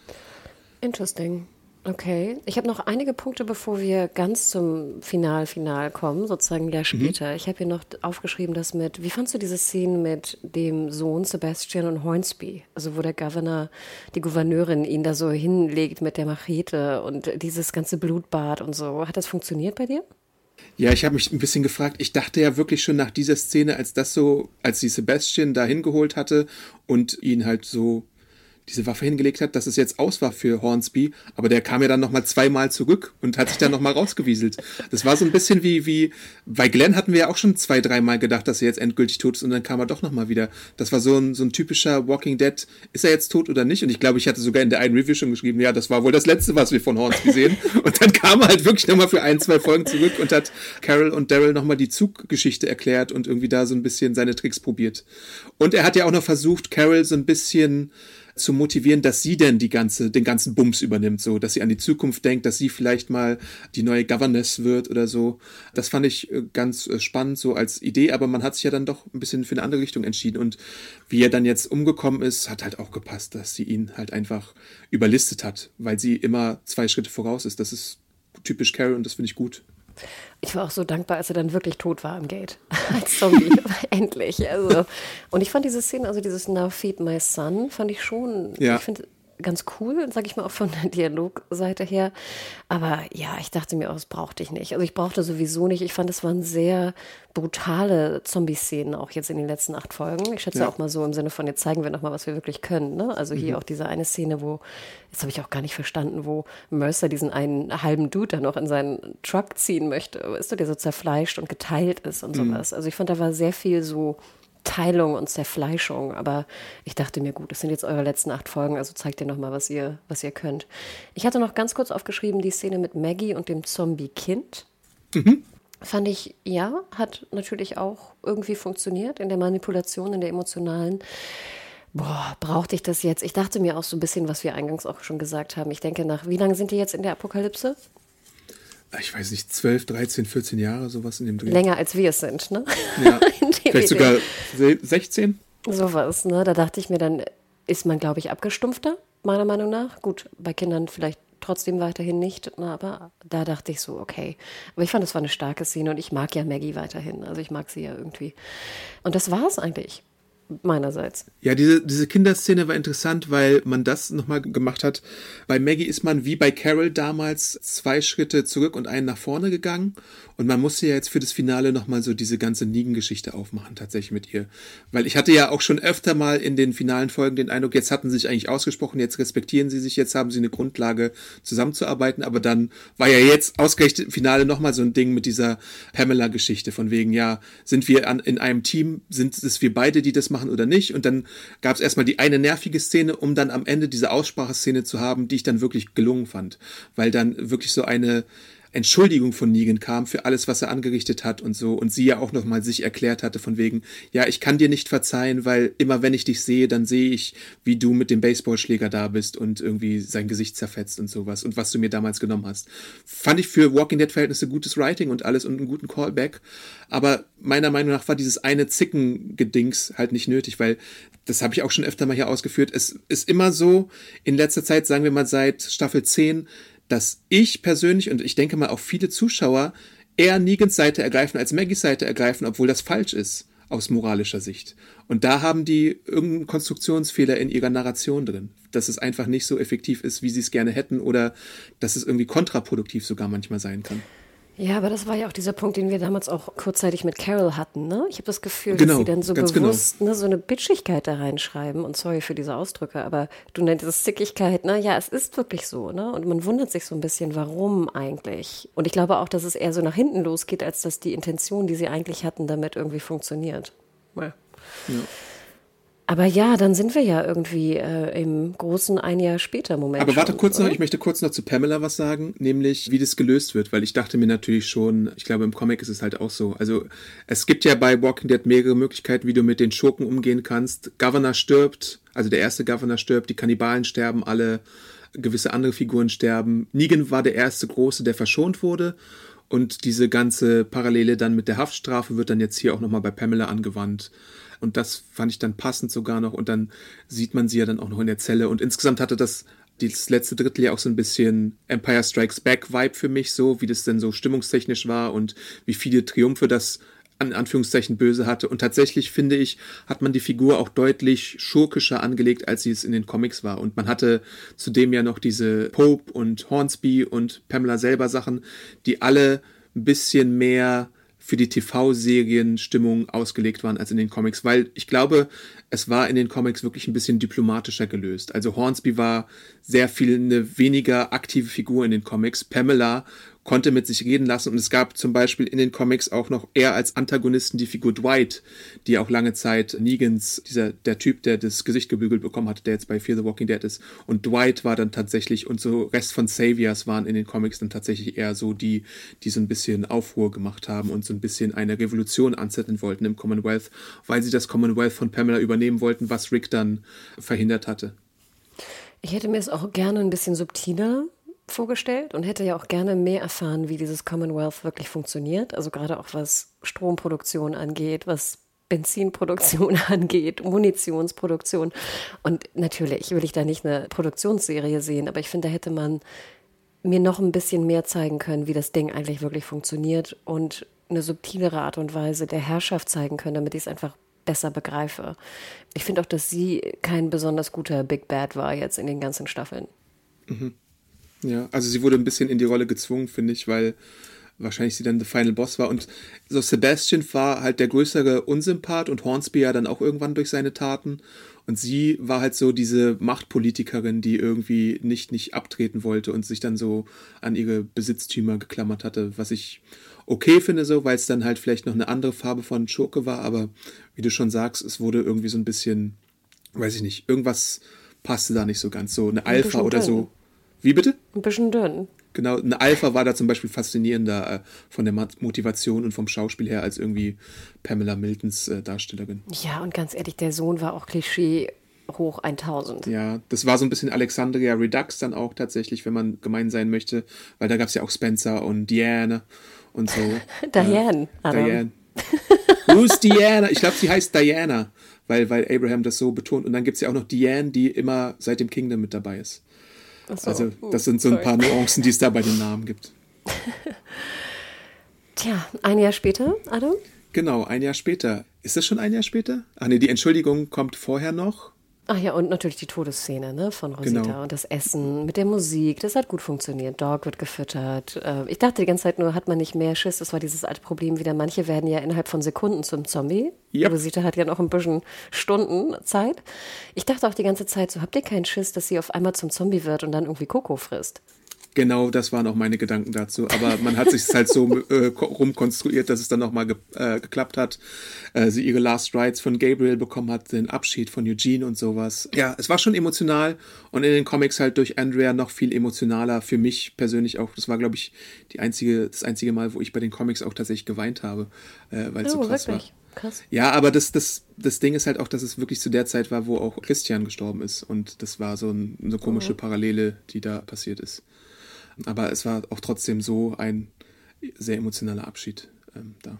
Interesting. Okay. Ich habe noch einige Punkte, bevor wir ganz zum Final-Final kommen, sozusagen ein Jahr später. Mhm. Ich habe hier noch aufgeschrieben, dass mit, wie fandst du diese Szene mit dem Sohn Sebastian und Hornsby? Also wo der Governor, die Gouverneurin ihn da so hinlegt mit der Machete und dieses ganze Blutbad und so. Hat das funktioniert bei dir? Ja, ich habe mich ein bisschen gefragt, ich dachte ja wirklich schon nach dieser Szene, als das so, als sie Sebastian da hingeholt hatte und ihn halt so diese Waffe hingelegt hat, dass es jetzt aus war für Hornsby, aber der kam ja dann nochmal zweimal zurück und hat sich dann nochmal rausgewieselt. Das war so ein bisschen wie, wie, bei Glenn hatten wir ja auch schon zwei, dreimal gedacht, dass er jetzt endgültig tot ist und dann kam er doch nochmal wieder. Das war so ein, so ein typischer Walking Dead, ist er jetzt tot oder nicht? Und ich glaube, ich hatte sogar in der einen Review schon geschrieben, ja, das war wohl das Letzte, was wir von Hornsby sehen. Und dann kam er halt wirklich nochmal für ein, zwei Folgen zurück und hat Carol und Daryl nochmal die Zuggeschichte erklärt und irgendwie da so ein bisschen seine Tricks probiert. Und er hat ja auch noch versucht, Carol so ein bisschen zu motivieren, dass sie denn die ganze, den ganzen Bums übernimmt, so, dass sie an die Zukunft denkt, dass sie vielleicht mal die neue Governess wird oder so. Das fand ich ganz spannend, so als Idee, aber man hat sich ja dann doch ein bisschen für eine andere Richtung entschieden und wie er dann jetzt umgekommen ist, hat halt auch gepasst, dass sie ihn halt einfach überlistet hat, weil sie immer zwei Schritte voraus ist. Das ist typisch Carol und das finde ich gut. Ich war auch so dankbar, als er dann wirklich tot war im Gate. Als Zombie. Endlich. Also. Und ich fand diese Szene, also dieses Now Feed My Son, fand ich schon, ja. ich finde ganz cool, sag ich mal, auch von der Dialogseite her. Aber ja, ich dachte mir auch, das brauchte ich nicht. Also ich brauchte sowieso nicht. Ich fand, es waren sehr brutale Zombie-Szenen auch jetzt in den letzten acht Folgen. Ich schätze ja. auch mal so im Sinne von, jetzt zeigen wir nochmal, was wir wirklich können. Ne? Also hier mhm. auch diese eine Szene, wo, jetzt habe ich auch gar nicht verstanden, wo Mercer diesen einen halben Dude da noch in seinen Truck ziehen möchte. Weißt du, der so zerfleischt und geteilt ist und mhm. sowas. Also ich fand, da war sehr viel so Teilung und Zerfleischung, aber ich dachte mir, gut, das sind jetzt eure letzten acht Folgen, also zeigt ihr nochmal, was ihr, was ihr könnt. Ich hatte noch ganz kurz aufgeschrieben, die Szene mit Maggie und dem Zombie-Kind. Mhm. fand ich, ja, hat natürlich auch irgendwie funktioniert in der Manipulation, in der emotionalen. Boah, brauchte ich das jetzt? Ich dachte mir auch so ein bisschen, was wir eingangs auch schon gesagt haben. Ich denke nach, wie lange sind die jetzt in der Apokalypse? Ich weiß nicht, zwölf, dreizehn, vierzehn Jahre, sowas in dem Dreh. Länger als wir es sind, ne? Ja, vielleicht sogar sechzehn. Sowas, ne? Da dachte ich mir, dann ist man, glaube ich, abgestumpfter, meiner Meinung nach. Gut, bei Kindern vielleicht trotzdem weiterhin nicht, ne? Aber da dachte ich so, okay. Aber ich fand, es war eine starke Szene und ich mag ja Maggie weiterhin. Also ich mag sie ja irgendwie. Und das war es eigentlich. Meinerseits. Ja, diese, diese Kinderszene war interessant, weil man das nochmal gemacht hat. Bei Maggie ist man wie bei Carol damals zwei Schritte zurück und einen nach vorne gegangen. Und man musste ja jetzt für das Finale nochmal so diese ganze Negan-Geschichte aufmachen, tatsächlich mit ihr. Weil ich hatte ja auch schon öfter mal in den finalen Folgen den Eindruck, jetzt hatten sie sich eigentlich ausgesprochen, jetzt respektieren sie sich, jetzt haben sie eine Grundlage zusammenzuarbeiten. Aber dann war ja jetzt ausgerechnet im Finale nochmal so ein Ding mit dieser Pamela-Geschichte von wegen, ja, sind wir an, in einem Team, sind es wir beide, die das machen oder nicht? Und dann gab es erstmal die eine nervige Szene, um dann am Ende diese Ausspracheszene zu haben, die ich dann wirklich gelungen fand. Weil dann wirklich so eine Entschuldigung von Negan kam für alles, was er angerichtet hat und so. Und sie ja auch nochmal sich erklärt hatte von wegen, ja, ich kann dir nicht verzeihen, weil immer wenn ich dich sehe, dann sehe ich, wie du mit dem Baseballschläger da bist und irgendwie sein Gesicht zerfetzt und sowas und was du mir damals genommen hast. Fand ich für Walking Dead-Verhältnisse gutes Writing und alles und einen guten Callback. Aber meiner Meinung nach war dieses eine Zicken-Gedings halt nicht nötig, weil das habe ich auch schon öfter mal hier ausgeführt. Es ist immer so, in letzter Zeit, sagen wir mal seit Staffel zehn, dass ich persönlich und ich denke mal auch viele Zuschauer eher Negans Seite ergreifen als Maggies Seite ergreifen, obwohl das falsch ist aus moralischer Sicht. Und da haben die irgendeinen Konstruktionsfehler in ihrer Narration drin, dass es einfach nicht so effektiv ist, wie sie es gerne hätten oder dass es irgendwie kontraproduktiv sogar manchmal sein kann. Ja, aber das war ja auch dieser Punkt, den wir damals auch kurzzeitig mit Carol hatten, ne? Ich habe das Gefühl, genau, dass sie dann so bewusst genau. ne, so eine Bitchigkeit da reinschreiben und sorry für diese Ausdrücke, aber du nennst es Zickigkeit, ne? Ja, es ist wirklich so, ne? Und man wundert sich so ein bisschen, warum eigentlich. Und ich glaube auch, dass es eher so nach hinten losgeht, als dass die Intention, die sie eigentlich hatten, damit irgendwie funktioniert. Ja. Ja. Aber ja, dann sind wir ja irgendwie äh, im großen ein Jahr später Moment. Aber warte schon, kurz oder? noch, ich möchte kurz noch zu Pamela was sagen, nämlich wie das gelöst wird, weil ich dachte mir natürlich schon, ich glaube im Comic ist es halt auch so, also es gibt ja bei Walking Dead mehrere Möglichkeiten, wie du mit den Schurken umgehen kannst. Governor stirbt, also der erste Governor stirbt, die Kannibalen sterben alle, gewisse andere Figuren sterben. Negan war der erste Große, der verschont wurde. Und diese ganze Parallele dann mit der Haftstrafe wird dann jetzt hier auch nochmal bei Pamela angewandt. Und das fand ich dann passend sogar noch. Und dann sieht man sie ja dann auch noch in der Zelle. Und insgesamt hatte das das letzte Drittel ja auch so ein bisschen Empire Strikes Back Vibe für mich, so wie das denn so stimmungstechnisch war und wie viele Triumphe das in Anführungszeichen böse hatte. Und tatsächlich, finde ich, hat man die Figur auch deutlich schurkischer angelegt, als sie es in den Comics war. Und man hatte zudem ja noch diese Pope und Hornsby und Pamela selber Sachen, die alle ein bisschen mehr für die T V-Serien-Stimmung ausgelegt waren als in den Comics, weil ich glaube, es war in den Comics wirklich ein bisschen diplomatischer gelöst. Also Hornsby war sehr viel eine weniger aktive Figur in den Comics. Pamela konnte mit sich reden lassen und es gab zum Beispiel in den Comics auch noch eher als Antagonisten die Figur Dwight, die auch lange Zeit Negans, dieser, der Typ, der das Gesicht gebügelt bekommen hatte, der jetzt bei Fear the Walking Dead ist. Und Dwight war dann tatsächlich, und so Rest von Saviors waren in den Comics dann tatsächlich eher so die, die so ein bisschen Aufruhr gemacht haben und so ein bisschen eine Revolution anzetteln wollten im Commonwealth, weil sie das Commonwealth von Pamela übernehmen wollten, was Rick dann verhindert hatte. Ich hätte mir es auch gerne ein bisschen subtiler vorgestellt und hätte ja auch gerne mehr erfahren, wie dieses Commonwealth wirklich funktioniert. Also gerade auch was Stromproduktion angeht, was Benzinproduktion angeht, Munitionsproduktion. Und natürlich will ich da nicht eine Produktionsserie sehen, aber ich finde, da hätte man mir noch ein bisschen mehr zeigen können, wie das Ding eigentlich wirklich funktioniert und eine subtilere Art und Weise der Herrschaft zeigen können, damit ich es einfach besser begreife. Ich finde auch, dass sie kein besonders guter Big Bad war jetzt in den ganzen Staffeln. Mhm. Ja, also sie wurde ein bisschen in die Rolle gezwungen, finde ich, weil wahrscheinlich sie dann der Final Boss war. Und so Sebastian war halt der größere Unsympath und Hornsby ja dann auch irgendwann durch seine Taten. Und sie war halt so diese Machtpolitikerin, die irgendwie nicht, nicht abtreten wollte und sich dann so an ihre Besitztümer geklammert hatte, was ich okay finde so, weil es dann halt vielleicht noch eine andere Farbe von Schurke war. Aber wie du schon sagst, es wurde irgendwie so ein bisschen, weiß ich nicht, irgendwas passte da nicht so ganz. So eine Alpha oder so. Wie bitte? Ein bisschen dünn. Genau, ein Alpha war da zum Beispiel faszinierender äh, von der Motivation und vom Schauspiel her als irgendwie Pamela Miltons äh, Darstellerin. Ja, und ganz ehrlich, der Sohn war auch Klischee hoch tausend. Ja, das war so ein bisschen Alexandria Redux dann auch tatsächlich, wenn man gemein sein möchte, weil da gab es ja auch Spencer und Diana und so. Diane, äh, Diane. Who's Diana? Ich glaube, sie heißt Diana, weil, weil Abraham das so betont. Und dann gibt es ja auch noch Diane, die immer seit dem Kingdom mit dabei ist. Ach so. Also das sind so ein paar Nuancen, die es da bei den Namen gibt. Tja, ein Jahr später, Adam? Genau, ein Jahr später. Ist das schon ein Jahr später? Ach nee, die Entschuldigung kommt vorher noch. Ach ja, und natürlich die Todesszene, ne, von Rosita Genau. Und das Essen mit der Musik, das hat gut funktioniert. Dog wird gefüttert. Ich dachte die ganze Zeit nur, hat man nicht mehr Schiss? Das war dieses alte Problem wieder. Manche werden ja innerhalb von Sekunden zum Zombie. Yep. Rosita hat ja noch ein bisschen Stunden Zeit. Ich dachte auch die ganze Zeit so, habt ihr keinen Schiss, dass sie auf einmal zum Zombie wird und dann irgendwie Coco frisst? Genau, das waren auch meine Gedanken dazu. Aber man hat sich halt so äh, rumkonstruiert, dass es dann nochmal ge äh, geklappt hat. Äh, sie ihre Last Rites von Gabriel bekommen hat, den Abschied von Eugene und sowas. Ja, es war schon emotional und in den Comics halt durch Andrea noch viel emotionaler. Für mich persönlich auch. Das war, glaube ich, die einzige, das einzige Mal, wo ich bei den Comics auch tatsächlich geweint habe, äh, weil es oh, so krass wirklich? war. Krass. Ja, aber das, das, das Ding ist halt auch, dass es wirklich zu der Zeit war, wo auch Christian gestorben ist. Und das war so ein, eine komische Parallele, die da passiert ist. Aber es war auch trotzdem so ein sehr emotionaler Abschied ähm, da.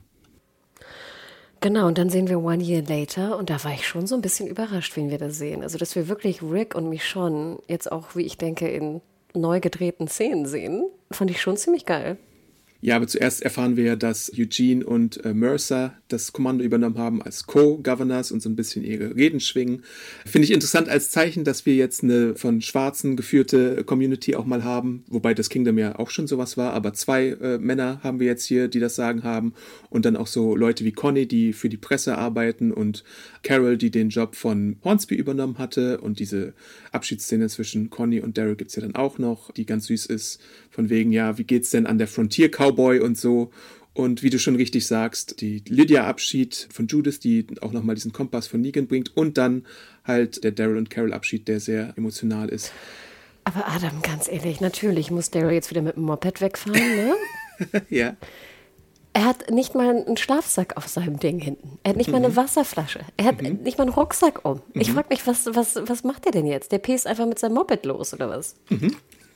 Genau, und dann sehen wir One Year Later und da war ich schon so ein bisschen überrascht, wen wir da sehen. Also, dass wir wirklich Rick und Michonne jetzt auch, wie ich denke, in neu gedrehten Szenen sehen, fand ich schon ziemlich geil. Ja, aber zuerst erfahren wir ja, dass Eugene und äh, Mercer das Kommando übernommen haben als Co-Governors und so ein bisschen ihre Reden schwingen. Finde ich interessant als Zeichen, dass wir jetzt eine von Schwarzen geführte Community auch mal haben, wobei das Kingdom ja auch schon sowas war, aber zwei äh, Männer haben wir jetzt hier, die das Sagen haben und dann auch so Leute wie Connie, die für die Presse arbeiten und Carol, die den Job von Hornsby übernommen hatte und diese Abschiedsszene zwischen Connie und Daryl gibt's ja dann auch noch, die ganz süß ist, von wegen, ja, wie geht's denn an der Frontier Cowboy und so. Und wie du schon richtig sagst, die Lydia-Abschied von Judith, die auch nochmal diesen Kompass von Negan bringt und dann halt der Daryl und Carol-Abschied, der sehr emotional ist. Aber Adam, ganz ehrlich, natürlich muss Daryl jetzt wieder mit dem Moped wegfahren, ne? Ja. Er hat nicht mal einen Schlafsack auf seinem Ding hinten. Er hat nicht mhm. mal eine Wasserflasche. Er hat mhm. nicht mal einen Rucksack um. Mhm. Ich frage mich, was, was, was macht er denn jetzt? Der pest einfach mit seinem Moped los, oder was? Mhm.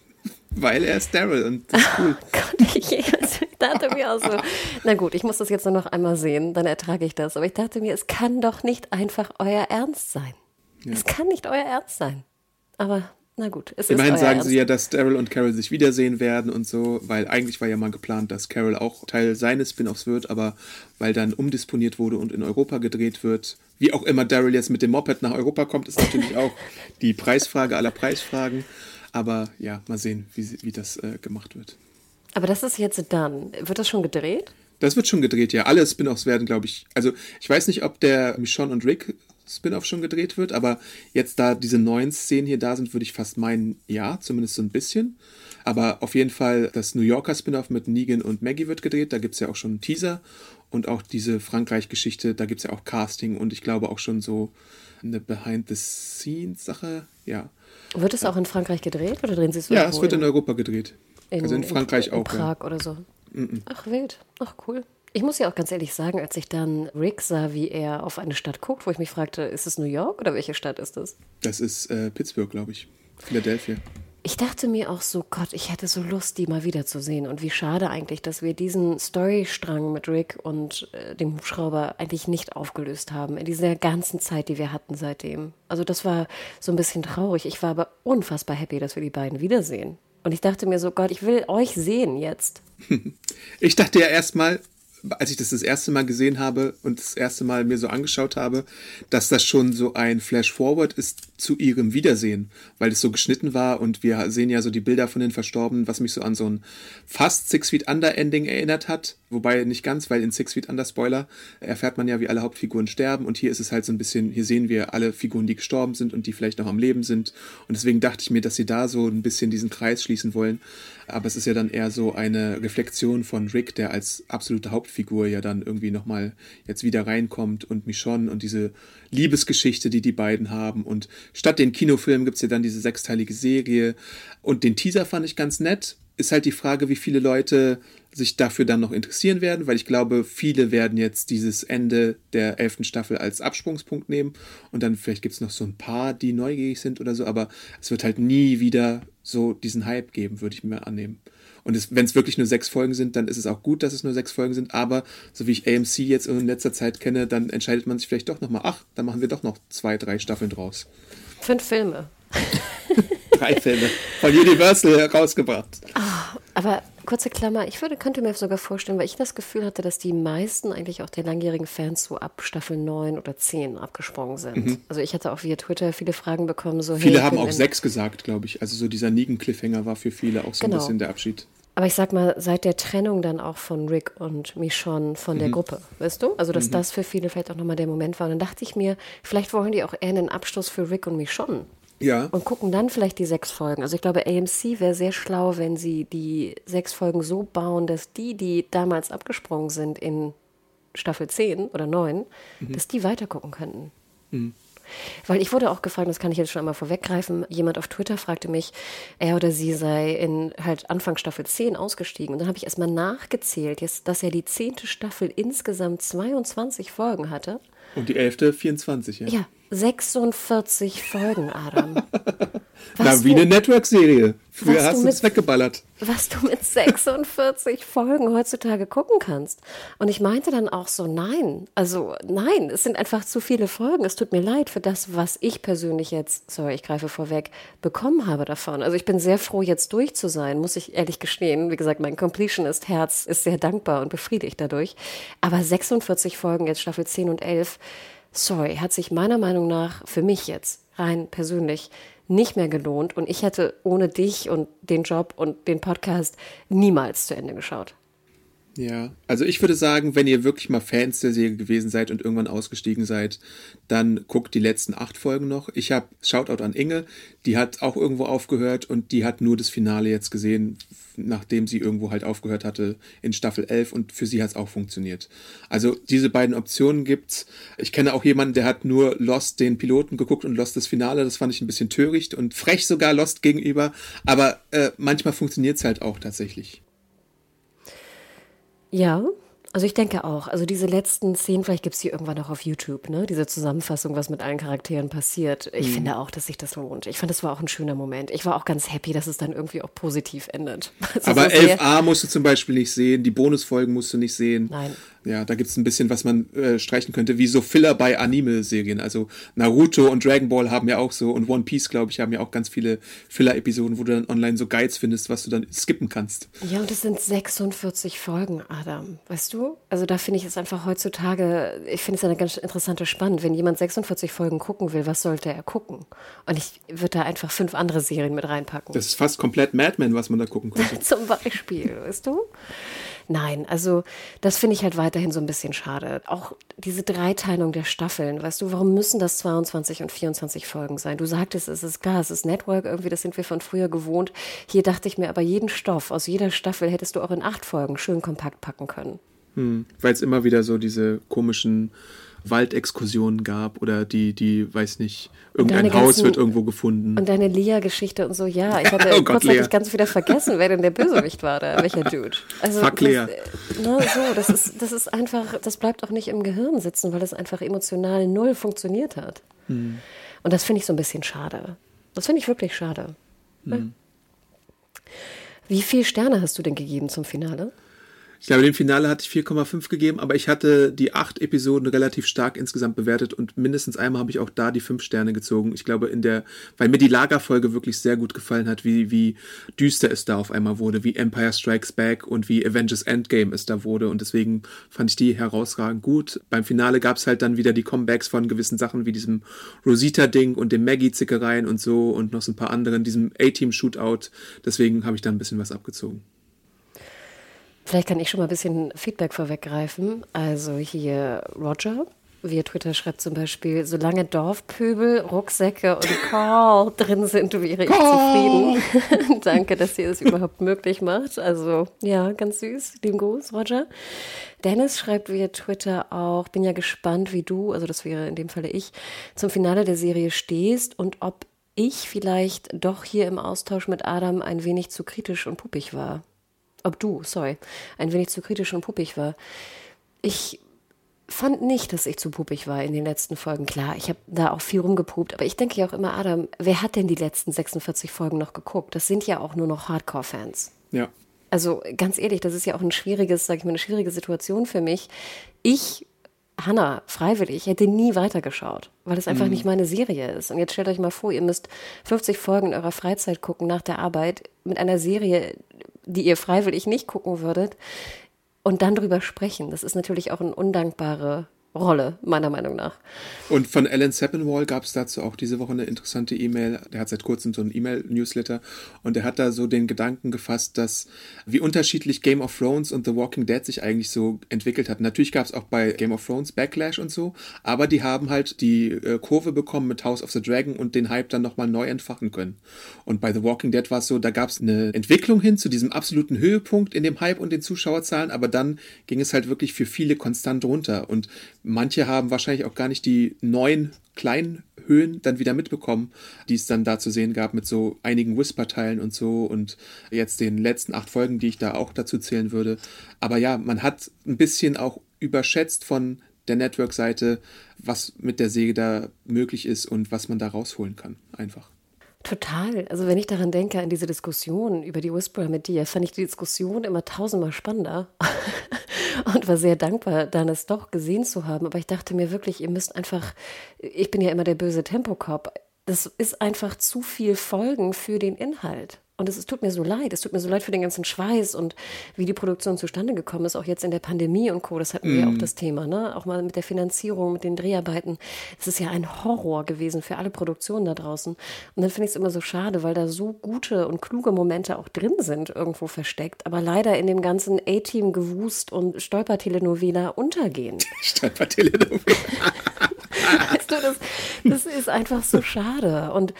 Weil er ist Daryl und das ist cool. Oh Gott, ich, ich dachte mir auch so, na gut, ich muss das jetzt nur noch einmal sehen, dann ertrage ich das. Aber ich dachte mir, es kann doch nicht einfach euer Ernst sein. Ja. Es kann nicht euer Ernst sein. Aber na gut, es Immerhin ist euer sagen Ernst. sie ja, dass Daryl und Carol sich wiedersehen werden und so, weil eigentlich war ja mal geplant, dass Carol auch Teil seines Spin-offs wird, aber weil dann umdisponiert wurde und in Europa gedreht wird, wie auch immer Daryl jetzt mit dem Moped nach Europa kommt, ist natürlich auch die Preisfrage aller Preisfragen. Aber ja, mal sehen, wie, wie das äh, gemacht wird. Aber das ist jetzt dann, wird das schon gedreht? Das wird schon gedreht, ja. Alle Spin-offs werden, glaube ich, also ich weiß nicht, ob der Michonne und Rick Spin-off schon gedreht wird, aber jetzt, da diese neuen Szenen hier da sind, würde ich fast meinen, ja, zumindest so ein bisschen. Aber auf jeden Fall das New Yorker Spin-off mit Negan und Maggie wird gedreht, da gibt es ja auch schon einen Teaser. Und auch diese Frankreich-Geschichte, da gibt es ja auch Casting und ich glaube auch schon so eine Behind-the-Scenes-Sache, ja. Wird es auch in Frankreich gedreht oder drehen sie es Ja, es wird in, in Europa gedreht. In, also in Frankreich in, in auch. Prag ja. oder so. Mm-mm. Ach, wild. Ach, cool. Ich muss ja auch ganz ehrlich sagen, als ich dann Rick sah, wie er auf eine Stadt guckt, wo ich mich fragte, ist es New York oder welche Stadt ist das? Das ist äh, Pittsburgh, glaube ich. Philadelphia. Ich dachte mir auch so, Gott, ich hätte so Lust, die mal wiederzusehen. Und wie schade eigentlich, dass wir diesen Storystrang mit Rick und äh, dem Hubschrauber eigentlich nicht aufgelöst haben in dieser ganzen Zeit, die wir hatten seitdem. Also das war so ein bisschen traurig. Ich war aber unfassbar happy, dass wir die beiden wiedersehen. Und ich dachte mir so, Gott, ich will euch sehen jetzt. Ich dachte ja erstmal, als ich das das erste Mal gesehen habe und das erste Mal mir so angeschaut habe, dass das schon so ein Flash-Forward ist zu ihrem Wiedersehen, weil es so geschnitten war und wir sehen ja so die Bilder von den Verstorbenen, was mich so an so ein fast Six Feet Under Ending erinnert hat, wobei nicht ganz, weil in Six Feet Under, Spoiler, erfährt man ja, wie alle Hauptfiguren sterben und hier ist es halt so ein bisschen, hier sehen wir alle Figuren, die gestorben sind und die vielleicht noch am Leben sind und deswegen dachte ich mir, dass sie da so ein bisschen diesen Kreis schließen wollen, aber es ist ja dann eher so eine Reflexion von Rick, der als absolute Hauptfigur ja dann irgendwie nochmal jetzt wieder reinkommt und Michonne und diese Liebesgeschichte, die die beiden haben und statt den Kinofilmen gibt es ja dann diese sechsteilige Serie und den Teaser fand ich ganz nett, ist halt die Frage, wie viele Leute sich dafür dann noch interessieren werden, weil ich glaube, viele werden jetzt dieses Ende der elften Staffel als Absprungspunkt nehmen und dann vielleicht gibt es noch so ein paar, die neugierig sind oder so, aber es wird halt nie wieder so diesen Hype geben, würde ich mir annehmen. Und wenn es wirklich nur sechs Folgen sind, dann ist es auch gut, dass es nur sechs Folgen sind, aber so wie ich A M C jetzt in letzter Zeit kenne, dann entscheidet man sich vielleicht doch nochmal, ach, dann machen wir doch noch zwei, drei Staffeln draus. Fünf Filme. Drei Filme von Universal herausgebracht. Oh, aber kurze Klammer, ich würde, könnte mir sogar vorstellen, weil ich das Gefühl hatte, dass die meisten eigentlich auch der langjährigen Fans so ab Staffel neun oder zehn abgesprungen sind. Mhm. Also ich hatte auch via Twitter viele Fragen bekommen. So, viele hey, haben auch sechs gesagt, glaube ich. Also so dieser Negan-Cliffhanger war für viele auch so genau. ein bisschen der Abschied. Aber ich sag mal, seit der Trennung dann auch von Rick und Michonne von der mhm. Gruppe, weißt du? Also, dass mhm. das für viele vielleicht auch nochmal der Moment war. Und dann dachte ich mir, vielleicht wollen die auch eher einen Abschluss für Rick und Michonne. Ja. Und gucken dann vielleicht die sechs Folgen. Also ich glaube, A M C wäre sehr schlau, wenn sie die sechs Folgen so bauen, dass die, die damals abgesprungen sind in Staffel zehn oder neun, mhm. dass die weitergucken könnten. Mhm. Weil ich wurde auch gefragt, das kann ich jetzt schon einmal vorweggreifen, jemand auf Twitter fragte mich, er oder sie sei in halt Anfang Staffel zehn ausgestiegen. Und dann habe ich erstmal nachgezählt, jetzt, dass ja die zehnte Staffel insgesamt zweiundzwanzig Folgen hatte. Und die elfte vierundzwanzig, ja? Ja, sechsundvierzig Folgen, Adam. Na, wie eine Network-Serie. Früher hast du es weggeballert. Was du mit sechsundvierzig Folgen heutzutage gucken kannst. Und ich meinte dann auch so, nein, also nein, es sind einfach zu viele Folgen. Es tut mir leid für das, was ich persönlich jetzt, sorry, ich greife vorweg, bekommen habe davon. Also ich bin sehr froh, jetzt durch zu sein, muss ich ehrlich gestehen. Wie gesagt, mein Completionist-Herz ist sehr dankbar und befriedigt dadurch. Aber sechsundvierzig Folgen, jetzt Staffel zehn und elf, sorry, hat sich meiner Meinung nach für mich jetzt rein persönlich nicht mehr gelohnt und ich hätte ohne dich und den Job und den Podcast niemals zu Ende geschaut. Ja, also ich würde sagen, wenn ihr wirklich mal Fans der Serie gewesen seid und irgendwann ausgestiegen seid, dann guckt die letzten acht Folgen noch. Ich habe, Shoutout an Inge, die hat auch irgendwo aufgehört und die hat nur das Finale jetzt gesehen, nachdem sie irgendwo halt aufgehört hatte in Staffel elf und für sie hat es auch funktioniert. Also diese beiden Optionen gibt's. Ich kenne auch jemanden, der hat nur Lost den Piloten geguckt und Lost das Finale. Das fand ich ein bisschen töricht und frech sogar Lost gegenüber, aber äh, manchmal funktioniert es halt auch tatsächlich. Ja, also ich denke auch. Also diese letzten Szenen, vielleicht gibt es die irgendwann auch auf YouTube, ne? Diese Zusammenfassung, was mit allen Charakteren passiert. Ich mhm. finde auch, dass sich das lohnt. Ich fand, das war auch ein schöner Moment. Ich war auch ganz happy, dass es dann irgendwie auch positiv endet. Also aber so elf a musst du zum Beispiel nicht sehen, die Bonusfolgen musst du nicht sehen. Nein. Ja, da gibt es ein bisschen, was man äh, streichen könnte, wie so Filler bei Anime-Serien. Also Naruto und Dragon Ball haben ja auch so und One Piece, glaube ich, haben ja auch ganz viele Filler-Episoden, wo du dann online so Guides findest, was du dann skippen kannst. Ja, und es sind sechsundvierzig Folgen, Adam. Weißt du? Also da finde ich es einfach heutzutage, ich finde es eine ganz interessante Spannung. Wenn jemand sechsundvierzig Folgen gucken will, was sollte er gucken? Und ich würde da einfach fünf andere Serien mit reinpacken. Das ist fast komplett Mad Men, was man da gucken könnte. Zum Beispiel, weißt du? Nein, also das finde ich halt weiterhin so ein bisschen schade. Auch diese Dreiteilung der Staffeln, weißt du, warum müssen das zweiundzwanzig und vierundzwanzig Folgen sein? Du sagtest, es ist klar, es ist Network, irgendwie, das sind wir von früher gewohnt. Hier dachte ich mir, aber jeden Stoff aus jeder Staffel hättest du auch in acht Folgen schön kompakt packen können. Hm, weil es immer wieder so diese komischen Waldexkursionen gab oder die, die, weiß nicht, irgendein Haus ganzen, wird irgendwo gefunden. Und deine Lea-Geschichte und so, ja, ich hatte oh kurzzeitig ganz wieder vergessen, wer denn der Bösewicht war da, welcher Dude. Also, Fuck Lea. Das, ne, so, das ist, das ist einfach, das bleibt auch nicht im Gehirn sitzen, weil das einfach emotional null funktioniert hat. Hm. Und das finde ich so ein bisschen schade. Das finde ich wirklich schade. Hm. Wie viele Sterne hast du denn gegeben zum Finale? Ich glaube, dem Finale hatte ich vier Komma fünf gegeben, aber ich hatte die acht Episoden relativ stark insgesamt bewertet und mindestens einmal habe ich auch da die fünf Sterne gezogen. Ich glaube, in der, weil mir die Lagerfolge wirklich sehr gut gefallen hat, wie, wie düster es da auf einmal wurde, wie Empire Strikes Back und wie Avengers Endgame es da wurde und deswegen fand ich die herausragend gut. Beim Finale gab es halt dann wieder die Comebacks von gewissen Sachen wie diesem Rosita-Ding und dem Maggie-Zickereien und so und noch so ein paar anderen, diesem A-Team-Shootout. Deswegen habe ich da ein bisschen was abgezogen. Vielleicht kann ich schon mal ein bisschen Feedback vorweggreifen. Also hier Roger via Twitter schreibt zum Beispiel, solange Dorfpöbel, Rucksäcke und Carl drin sind, wäre ich Carl. zufrieden. Danke, dass ihr es überhaupt möglich macht. Also ja, ganz süß. Lieben Gruß, Roger. Dennis schreibt via Twitter auch, bin ja gespannt, wie du, also das wäre in dem Falle ich, zum Finale der Serie stehst und ob ich vielleicht doch hier im Austausch mit Adam ein wenig zu kritisch und puppig war. Ob du, sorry, ein wenig zu kritisch und puppig war. Ich fand nicht, dass ich zu puppig war in den letzten Folgen. Klar, ich habe da auch viel rumgepupt, aber ich denke ja auch immer, Adam, wer hat denn die letzten sechsundvierzig Folgen noch geguckt? Das sind ja auch nur noch Hardcore-Fans. Ja. Also ganz ehrlich, das ist ja auch ein schwieriges, sag ich mal, eine schwierige Situation für mich. Ich, Hannah, freiwillig, hätte nie weitergeschaut, weil es einfach mhm. nicht meine Serie ist. Und jetzt stellt euch mal vor, ihr müsst fünfzig Folgen in eurer Freizeit gucken nach der Arbeit mit einer Serie, die ihr freiwillig nicht gucken würdet und dann drüber sprechen. Das ist natürlich auch eine undankbare Rolle, meiner Meinung nach. Und von Alan Sepinwall gab es dazu auch diese Woche eine interessante E-Mail. Der hat seit kurzem so einen E-Mail-Newsletter und der hat da so den Gedanken gefasst, dass wie unterschiedlich Game of Thrones und The Walking Dead sich eigentlich so entwickelt hat. Natürlich gab es auch bei Game of Thrones Backlash und so, aber die haben halt die äh, Kurve bekommen mit House of the Dragon und den Hype dann nochmal neu entfachen können. Und bei The Walking Dead war es so, da gab es eine Entwicklung hin zu diesem absoluten Höhepunkt in dem Hype und den Zuschauerzahlen, aber dann ging es halt wirklich für viele konstant runter und manche haben wahrscheinlich auch gar nicht die neuen kleinen Höhen dann wieder mitbekommen, die es dann da zu sehen gab mit so einigen Whisper-Teilen und so und jetzt den letzten acht Folgen, die ich da auch dazu zählen würde. Aber ja, man hat ein bisschen auch überschätzt von der Network-Seite, was mit der Serie da möglich ist und was man da rausholen kann, einfach. Total. Also wenn ich daran denke, an diese Diskussion über die Whisperer mit dir, fand ich die Diskussion immer tausendmal spannender und war sehr dankbar, dann es doch gesehen zu haben. Aber ich dachte mir wirklich, ihr müsst einfach, ich bin ja immer der böse Tempokop, das ist einfach zu viel Folgen für den Inhalt. Und es, es tut mir so leid, es tut mir so leid für den ganzen Schweiß und wie die Produktion zustande gekommen ist, auch jetzt in der Pandemie und Co., das hatten wir ja mm. auch das Thema, ne? Auch mal mit der Finanzierung, mit den Dreharbeiten. Es ist ja ein Horror gewesen für alle Produktionen da draußen. Und dann finde ich es immer so schade, weil da so gute und kluge Momente auch drin sind, irgendwo versteckt, aber leider in dem ganzen A-Team-Gewust und Stolpertelenovela untergehen. Stolpertelenovela. Weißt du, das, das ist einfach so schade. Und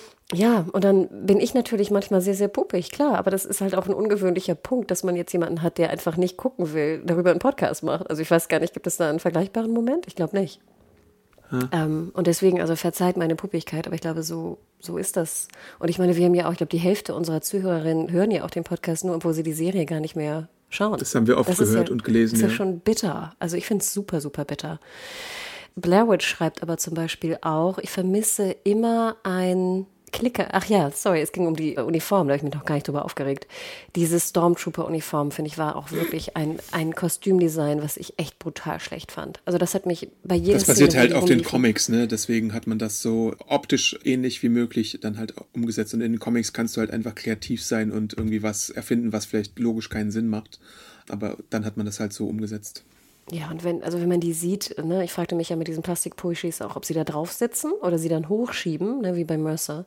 ja, und dann bin ich natürlich manchmal sehr, sehr puppig, klar, aber das ist halt auch ein ungewöhnlicher Punkt, dass man jetzt jemanden hat, der einfach nicht gucken will, darüber einen Podcast macht. Also ich weiß gar nicht, gibt es da einen vergleichbaren Moment? Ich glaube nicht. Hm. Ähm, und deswegen, also verzeiht meine Puppigkeit, aber ich glaube, so, so ist das. Und ich meine, wir haben ja auch, ich glaube, die Hälfte unserer Zuhörerinnen hören ja auch den Podcast nur, obwohl sie die Serie gar nicht mehr schauen. Das haben wir oft das gehört ja, und gelesen. Das ist ja, ja schon bitter. Also ich finde es super, super bitter. Blair Witch schreibt aber zum Beispiel auch, ich vermisse immer ein Klicker, ach ja, sorry, es ging um die Uniform, da habe ich mich noch gar nicht drüber aufgeregt. Diese Stormtrooper-Uniform, finde ich, war auch wirklich ein, ein Kostümdesign, was ich echt brutal schlecht fand. Also das hat mich bei jeder Das basiert Szene halt auf den Comics, ne? Deswegen hat man das so optisch ähnlich wie möglich dann halt umgesetzt. Und in den Comics kannst du halt einfach kreativ sein und irgendwie was erfinden, was vielleicht logisch keinen Sinn macht. Aber dann hat man das halt so umgesetzt. Ja, und wenn, also wenn man die sieht, ne, ich fragte mich ja mit diesen Plastik-Pushis auch, ob sie da drauf sitzen oder sie dann hochschieben, ne, wie bei Mercer.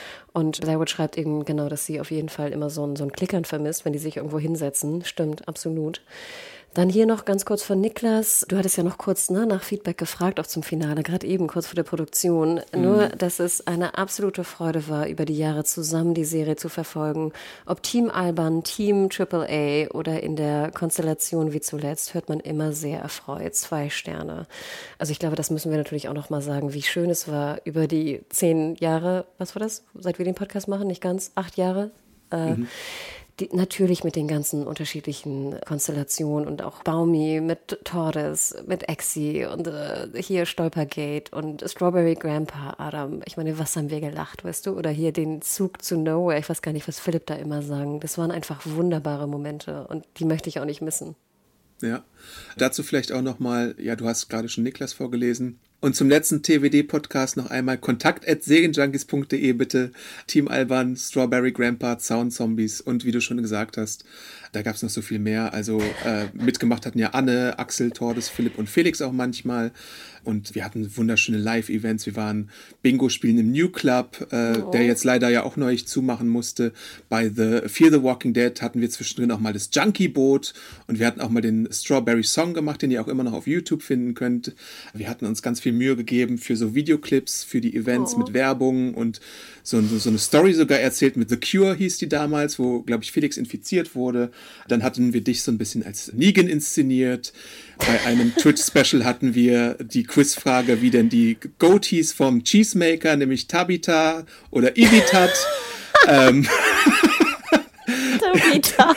Und Blair Witch schreibt eben genau, dass sie auf jeden Fall immer so ein, so ein Klickern vermisst, wenn die sich irgendwo hinsetzen. Stimmt, absolut. Dann hier noch ganz kurz von Niklas. Du hattest ja noch kurz ne, nach Feedback gefragt, auch zum Finale, gerade eben kurz vor der Produktion. Mhm. Nur, dass es eine absolute Freude war, über die Jahre zusammen die Serie zu verfolgen. Ob Team Alban, Team Triple A oder in der Konstellation wie zuletzt, hört man immer sehr erfreut. Zwei Sterne. Also ich glaube, das müssen wir natürlich auch noch mal sagen, wie schön es war über die zehn Jahre, was war das, seit wir den Podcast machen, nicht ganz, acht Jahre, äh, mhm. Die, natürlich mit den ganzen unterschiedlichen Konstellationen und auch Baumi mit Torres, mit Exi und äh, hier Stolpergate und Strawberry Grandpa, Adam. Ich meine, was haben wir gelacht, weißt du? Oder hier den Zug zu Nowhere. Ich weiß gar nicht, was Philipp da immer sang. Das waren einfach wunderbare Momente und die möchte ich auch nicht missen. Ja, dazu vielleicht auch nochmal, ja, du hast gerade schon Niklas vorgelesen. Und zum letzten T W D-Podcast noch einmal kontakt at serienjunkies punkt de bitte. Team Alban, Strawberry Grandpa, Sound Zombies und wie du schon gesagt hast, da gab es noch so viel mehr. Also äh, mitgemacht hatten ja Anne, Axel, Tordes, Philipp und Felix auch manchmal. Und wir hatten wunderschöne Live-Events. Wir waren Bingo spielen im New Club, äh, oh. der jetzt leider ja auch neu zumachen musste. Bei The Fear the Walking Dead hatten wir zwischendrin auch mal das Junkie-Boot und wir hatten auch mal den Strawberry Song gemacht, den ihr auch immer noch auf YouTube finden könnt. Wir hatten uns ganz viel Mühe gegeben für so Videoclips, für die Events oh. mit Werbung und so, so eine Story sogar erzählt mit The Cure hieß die damals, wo, glaube ich, Felix infiziert wurde. Dann hatten wir dich so ein bisschen als Negan inszeniert. Bei einem Twitch-Special hatten wir die Quizfrage, wie denn die Goatees vom Cheesemaker, nämlich Tabitha oder Ibitat. ähm, Tabitha.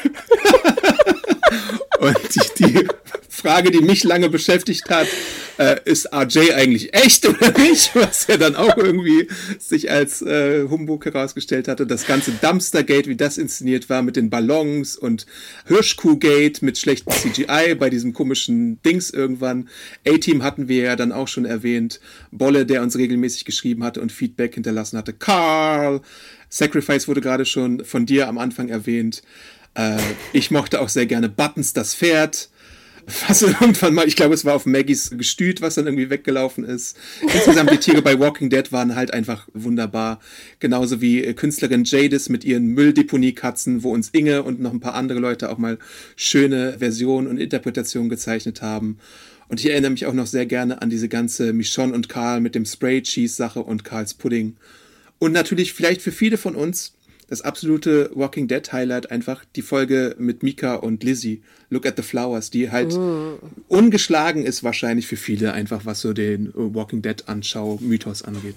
Und die, die Frage, die mich lange beschäftigt hat, äh, ist R J eigentlich echt oder nicht? Was ja dann auch irgendwie sich als äh, Humbug herausgestellt hatte. Das ganze Dumpstergate, wie das inszeniert war mit den Ballons und Hirschkuh-Gate mit schlechtem C G I bei diesem komischen Dings irgendwann. A-Team hatten wir ja dann auch schon erwähnt. Bolle, der uns regelmäßig geschrieben hatte und Feedback hinterlassen hatte. Carl! Sacrifice wurde gerade schon von dir am Anfang erwähnt. Äh, ich mochte auch sehr gerne Buttons, das Pferd. Was irgendwann mal, ich glaube, es war auf Maggies Gestüt, was dann irgendwie weggelaufen ist. Insgesamt die Tiere bei Walking Dead waren halt einfach wunderbar. Genauso wie Künstlerin Jadis mit ihren Mülldeponie-Katzen, wo uns Inge und noch ein paar andere Leute auch mal schöne Versionen und Interpretationen gezeichnet haben. Und ich erinnere mich auch noch sehr gerne an diese ganze Michonne und Karl mit dem Spray-Cheese-Sache und Karls Pudding. Und natürlich vielleicht für viele von uns das absolute Walking Dead Highlight einfach die Folge mit Mika und Lizzie, Look at the Flowers, die halt mm. ungeschlagen ist wahrscheinlich für viele einfach, was so den Walking Dead Anschau-Mythos angeht.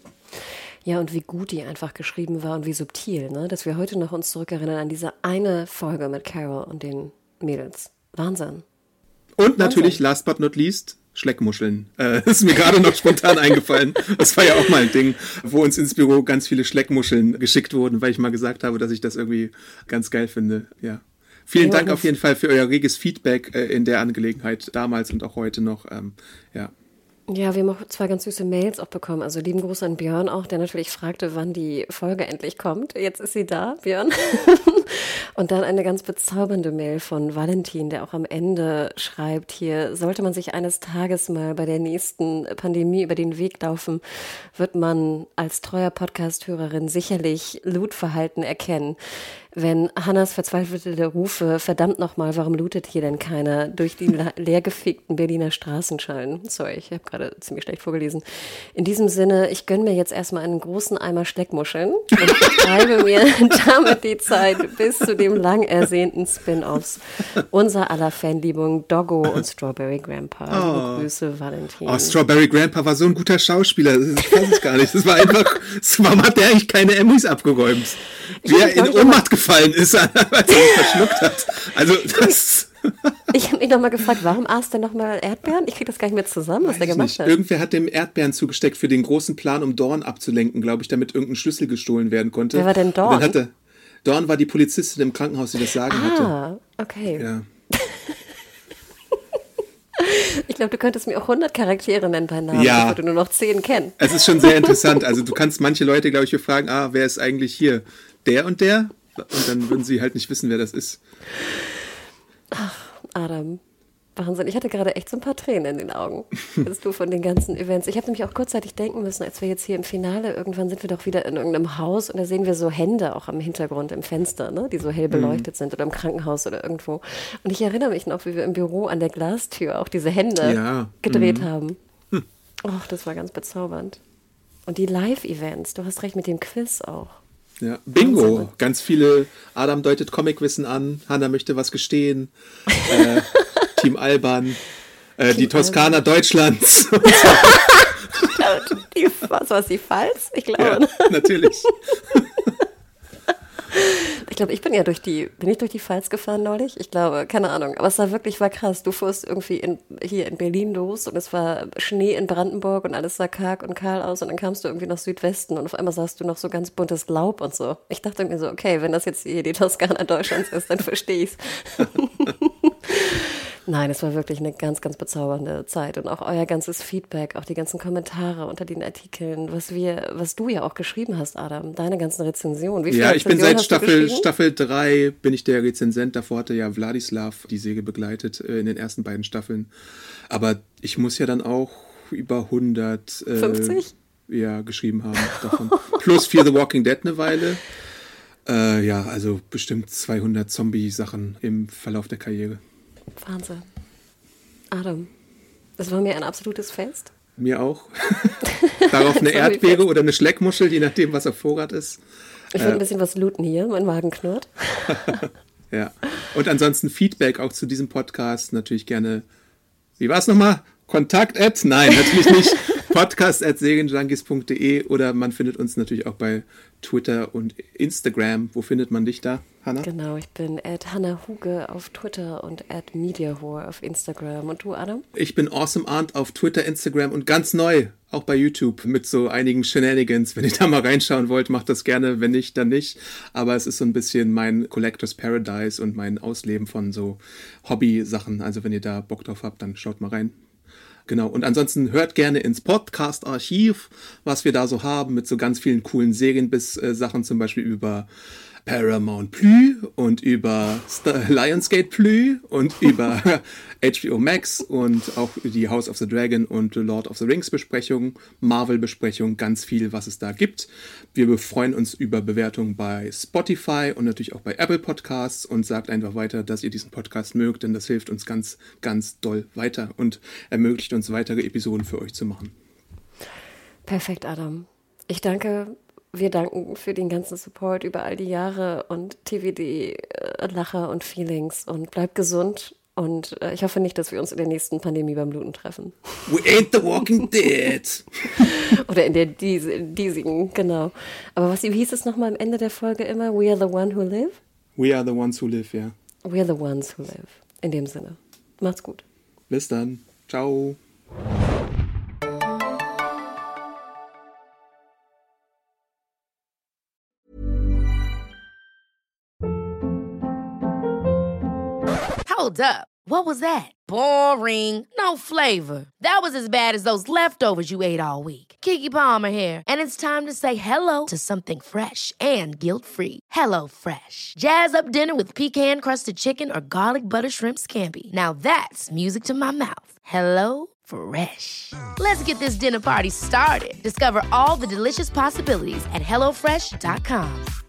Ja, und wie gut die einfach geschrieben war und wie subtil, ne? Dass wir heute noch uns zurückerinnern an diese eine Folge mit Carol und den Mädels. Wahnsinn. Und natürlich, Wahnsinn. Last but not least, Schleckmuscheln. Äh, ist mir gerade noch spontan eingefallen. Das war ja auch mal ein Ding, wo uns ins Büro ganz viele Schleckmuscheln geschickt wurden, weil ich mal gesagt habe, dass ich das irgendwie ganz geil finde. Ja. Vielen ja, Dank auf jeden Fall für euer reges Feedback äh, in der Angelegenheit damals und auch heute noch. Ähm, ja. Ja, wir haben auch zwei ganz süße Mails auch bekommen. Also lieben Gruß an Björn auch, der natürlich fragte, wann die Folge endlich kommt. Jetzt ist sie da, Björn. Und dann eine ganz bezaubernde Mail von Valentin, der auch am Ende schreibt hier, sollte man sich eines Tages mal bei der nächsten Pandemie über den Weg laufen, wird man als treuer Podcast-Hörerin sicherlich Loot-Verhalten erkennen. Wenn Hannas verzweifelte Rufe, verdammt nochmal, warum lootet hier denn keiner, durch die leergefegten Berliner Straßen schallen. Sorry, ich habe gerade ziemlich schlecht vorgelesen. In diesem Sinne, ich gönne mir jetzt erstmal einen großen Eimer Schleckmuscheln und vertreibe mir damit die Zeit bis zu dem lang ersehnten Spin-Offs. Unser aller Fanliebung Doggo und Strawberry Grandpa. Oh. Liebe Grüße, Valentin. Oh, Strawberry Grandpa war so ein guter Schauspieler. Ich weiß es gar nicht. Das war einfach, warum hat der eigentlich keine Emmys abgeräumt? Wie er in Ohnmacht gefallen ist, als er sich verschluckt hat. Also das... Ich habe mich nochmal gefragt, warum aß der nochmal Erdbeeren? Ich kriege das gar nicht mehr zusammen, was Weiß der gemacht nicht. hat. Irgendwer hat dem Erdbeeren zugesteckt für den großen Plan, um Dawn abzulenken, glaube ich, damit irgendein Schlüssel gestohlen werden konnte. Wer war denn Dawn? Und dann hatte, Dawn war die Polizistin im Krankenhaus, die das Sagen ah, hatte. Ah, okay. Ja. Ich glaube, du könntest mir auch hundert Charaktere nennen bei Namen, ja. Ich würde nur noch zehn kennen. Es ist schon sehr interessant. Also du kannst manche Leute, glaube ich, fragen, ah, wer ist eigentlich hier? Der und der? Und dann würden sie halt nicht wissen, wer das ist. Ach, Adam, Wahnsinn. Ich hatte gerade echt so ein paar Tränen in den Augen, als du von den ganzen Events. Ich habe nämlich auch kurzzeitig denken müssen, als wir jetzt hier im Finale, irgendwann sind wir doch wieder in irgendeinem Haus und da sehen wir so Hände auch am Hintergrund im Fenster, ne, die so hell beleuchtet mhm. sind oder im Krankenhaus oder irgendwo. Und ich erinnere mich noch, wie wir im Büro an der Glastür auch diese Hände ja. gedreht mhm. haben. Hm. Och, das war ganz bezaubernd. Und die Live-Events, du hast recht mit dem Quiz auch. Ja, Bingo, Wahnsinn. Ganz viele, Adam deutet Comicwissen an, Hanna möchte was gestehen, äh, Team Alban, äh, Team die Toskana Alban. Deutschlands. die, was war die Pfalz? Ich glaube. Ja, natürlich. Ich glaube, ich bin ja durch die, bin ich durch die Pfalz gefahren neulich? Ich glaube, keine Ahnung. Aber es war wirklich, war krass. Du fuhrst irgendwie in, hier in Berlin los und es war Schnee in Brandenburg und alles sah karg und kahl aus und dann kamst du irgendwie nach Südwesten und auf einmal sahst du noch so ganz buntes Laub und so. Ich dachte mir so, okay, wenn das jetzt hier die Toskana Deutschlands ist, dann verstehe ich's. Nein, es war wirklich eine ganz, ganz bezaubernde Zeit und auch euer ganzes Feedback, auch die ganzen Kommentare unter den Artikeln, was wir, was du ja auch geschrieben hast, Adam, deine ganzen Rezensionen. Wie viele ja, ich bin seit Staffel, du Staffel drei bin ich der Rezensent, davor hatte ja Wladislav die Säge begleitet äh, in den ersten beiden Staffeln, aber ich muss ja dann auch über hundert äh, fünfzig? Ja, geschrieben haben davon. Plus Fear the Walking Dead eine Weile. Äh, ja, also bestimmt zweihundert Zombie-Sachen im Verlauf der Karriere. Wahnsinn. Adam, das war mir ein absolutes Fest. Mir auch. Darauf eine Erdbeere oder eine Schleckmuschel, je nachdem, was auf Vorrat ist. Ich würde äh, ein bisschen was looten hier, mein Magen knurrt. Ja. Und ansonsten Feedback auch zu diesem Podcast natürlich gerne. Wie war es nochmal? Kontakt at? Nein, natürlich nicht. Podcast at serienjunkies punkt de oder man findet uns natürlich auch bei Twitter und Instagram. Wo findet man dich da, Hannah? Genau, ich bin at Hannah Huge auf Twitter und at MediaHore auf Instagram. Und du, Adam? Ich bin AwesomeArndt auf Twitter, Instagram und ganz neu, auch bei YouTube mit so einigen Shenanigans. Wenn ihr da mal reinschauen wollt, macht das gerne. Wenn nicht, dann nicht. Aber es ist so ein bisschen mein Collector's Paradise und mein Ausleben von so Hobby-Sachen. Also wenn ihr da Bock drauf habt, dann schaut mal rein. Genau, und ansonsten hört gerne ins Podcast-Archiv, was wir da so haben, mit so ganz vielen coolen Serien bis äh, Sachen, zum Beispiel über Paramount Plus und über Star- Lionsgate Plus und über H B O Max und auch die House of the Dragon und Lord of the Rings Besprechung, Marvel Besprechung, ganz viel, was es da gibt. Wir freuen uns über Bewertungen bei Spotify und natürlich auch bei Apple Podcasts und sagt einfach weiter, dass ihr diesen Podcast mögt, denn das hilft uns ganz, ganz doll weiter und ermöglicht uns weitere Episoden für euch zu machen. Perfekt, Adam. Ich danke. Wir danken für den ganzen Support über all die Jahre und T V D, äh, Lacher und Feelings und bleibt gesund und äh, ich hoffe nicht, dass wir uns in der nächsten Pandemie beim Bluten treffen. We ain't the walking dead. Oder in der dies- diesigen, genau. Aber was wie hieß es nochmal am Ende der Folge immer? We are the one who live? We are the ones who live, ja. We are the ones who live. In dem Sinne. Macht's gut. Bis dann. Ciao. Hold up. What was that? Boring. No flavor. That was as bad as those leftovers you ate all week. Keke Palmer here, and it's time to say hello to something fresh and guilt-free. Hello Fresh. Jazz up dinner with pecan-crusted chicken or garlic butter shrimp scampi. Now that's music to my mouth. Hello Fresh. Let's get this dinner party started. Discover all the delicious possibilities at hello fresh dot com.